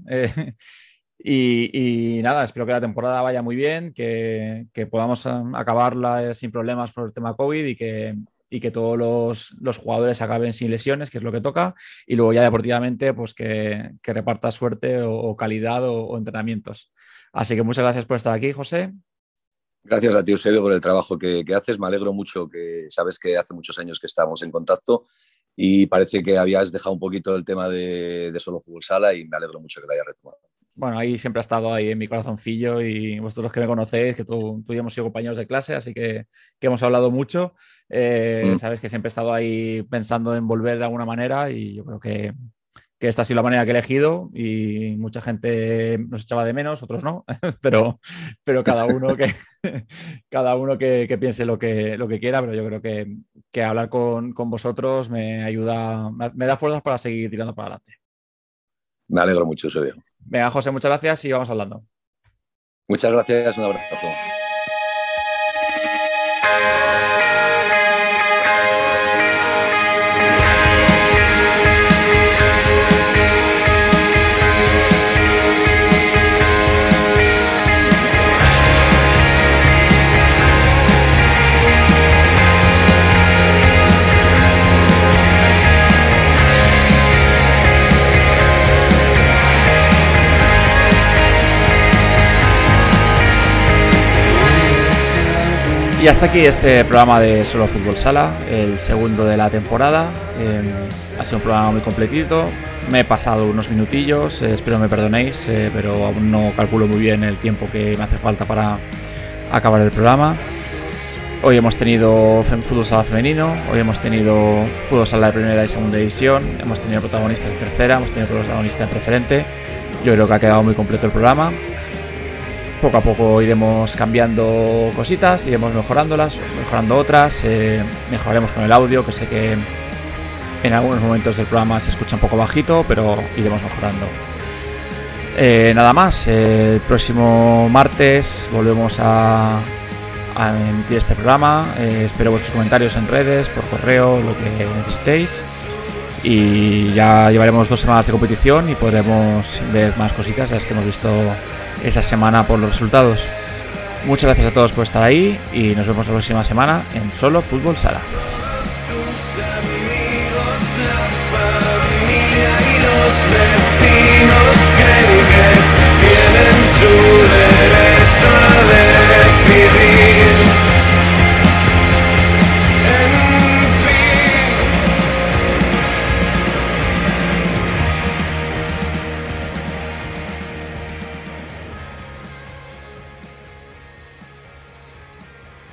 y nada, espero que la temporada vaya muy bien, que podamos acabarla sin problemas por el tema COVID y que todos los jugadores acaben sin lesiones, que es lo que toca, y luego ya deportivamente pues que reparta suerte o calidad o entrenamientos. Así que muchas gracias por estar aquí, José. Gracias a ti, Eusebio, por el trabajo que haces. Me alegro mucho, que sabes que hace muchos años que estamos en contacto y parece que habías dejado un poquito el tema de Solo Fútbol Sala y me alegro mucho que lo hayas retomado. Bueno, ahí siempre ha estado ahí en mi corazoncillo y vosotros los que me conocéis, que tú y yo hemos sido compañeros de clase, así que hemos hablado mucho. Sabes que siempre he estado ahí pensando en volver de alguna manera y yo creo que esta ha sido la manera que he elegido y mucha gente nos echaba de menos, otros no, pero cada uno que piense lo que quiera, pero yo creo que hablar con vosotros me ayuda, me da fuerzas para seguir tirando para adelante. Me alegro mucho, Eusebio. Venga, José, muchas gracias y vamos hablando. Muchas gracias, un abrazo. Y hasta aquí este programa de Solo Fútbol Sala, el segundo de la temporada. Ha sido un programa muy completito. Me he pasado unos minutillos, espero me perdonéis, pero aún no calculo muy bien el tiempo que me hace falta para acabar el programa. Hoy hemos tenido Fútbol Sala femenino, hoy hemos tenido Fútbol Sala de primera y segunda división, hemos tenido protagonistas en tercera, hemos tenido protagonistas en preferente. Yo creo que ha quedado muy completo el programa. Poco a poco iremos cambiando cositas, iremos mejorándolas, mejorando otras, mejoraremos con el audio, que sé que en algunos momentos del programa se escucha un poco bajito, pero iremos mejorando. Nada más, el próximo martes volvemos a emitir este programa. Espero vuestros comentarios en redes, por correo, lo que necesitéis. Y ya llevaremos 2 semanas de competición y podremos ver más cositas, las que hemos visto esa semana por los resultados. Muchas gracias a todos por estar ahí y nos vemos la próxima semana en Solo Fútbol Sala. Los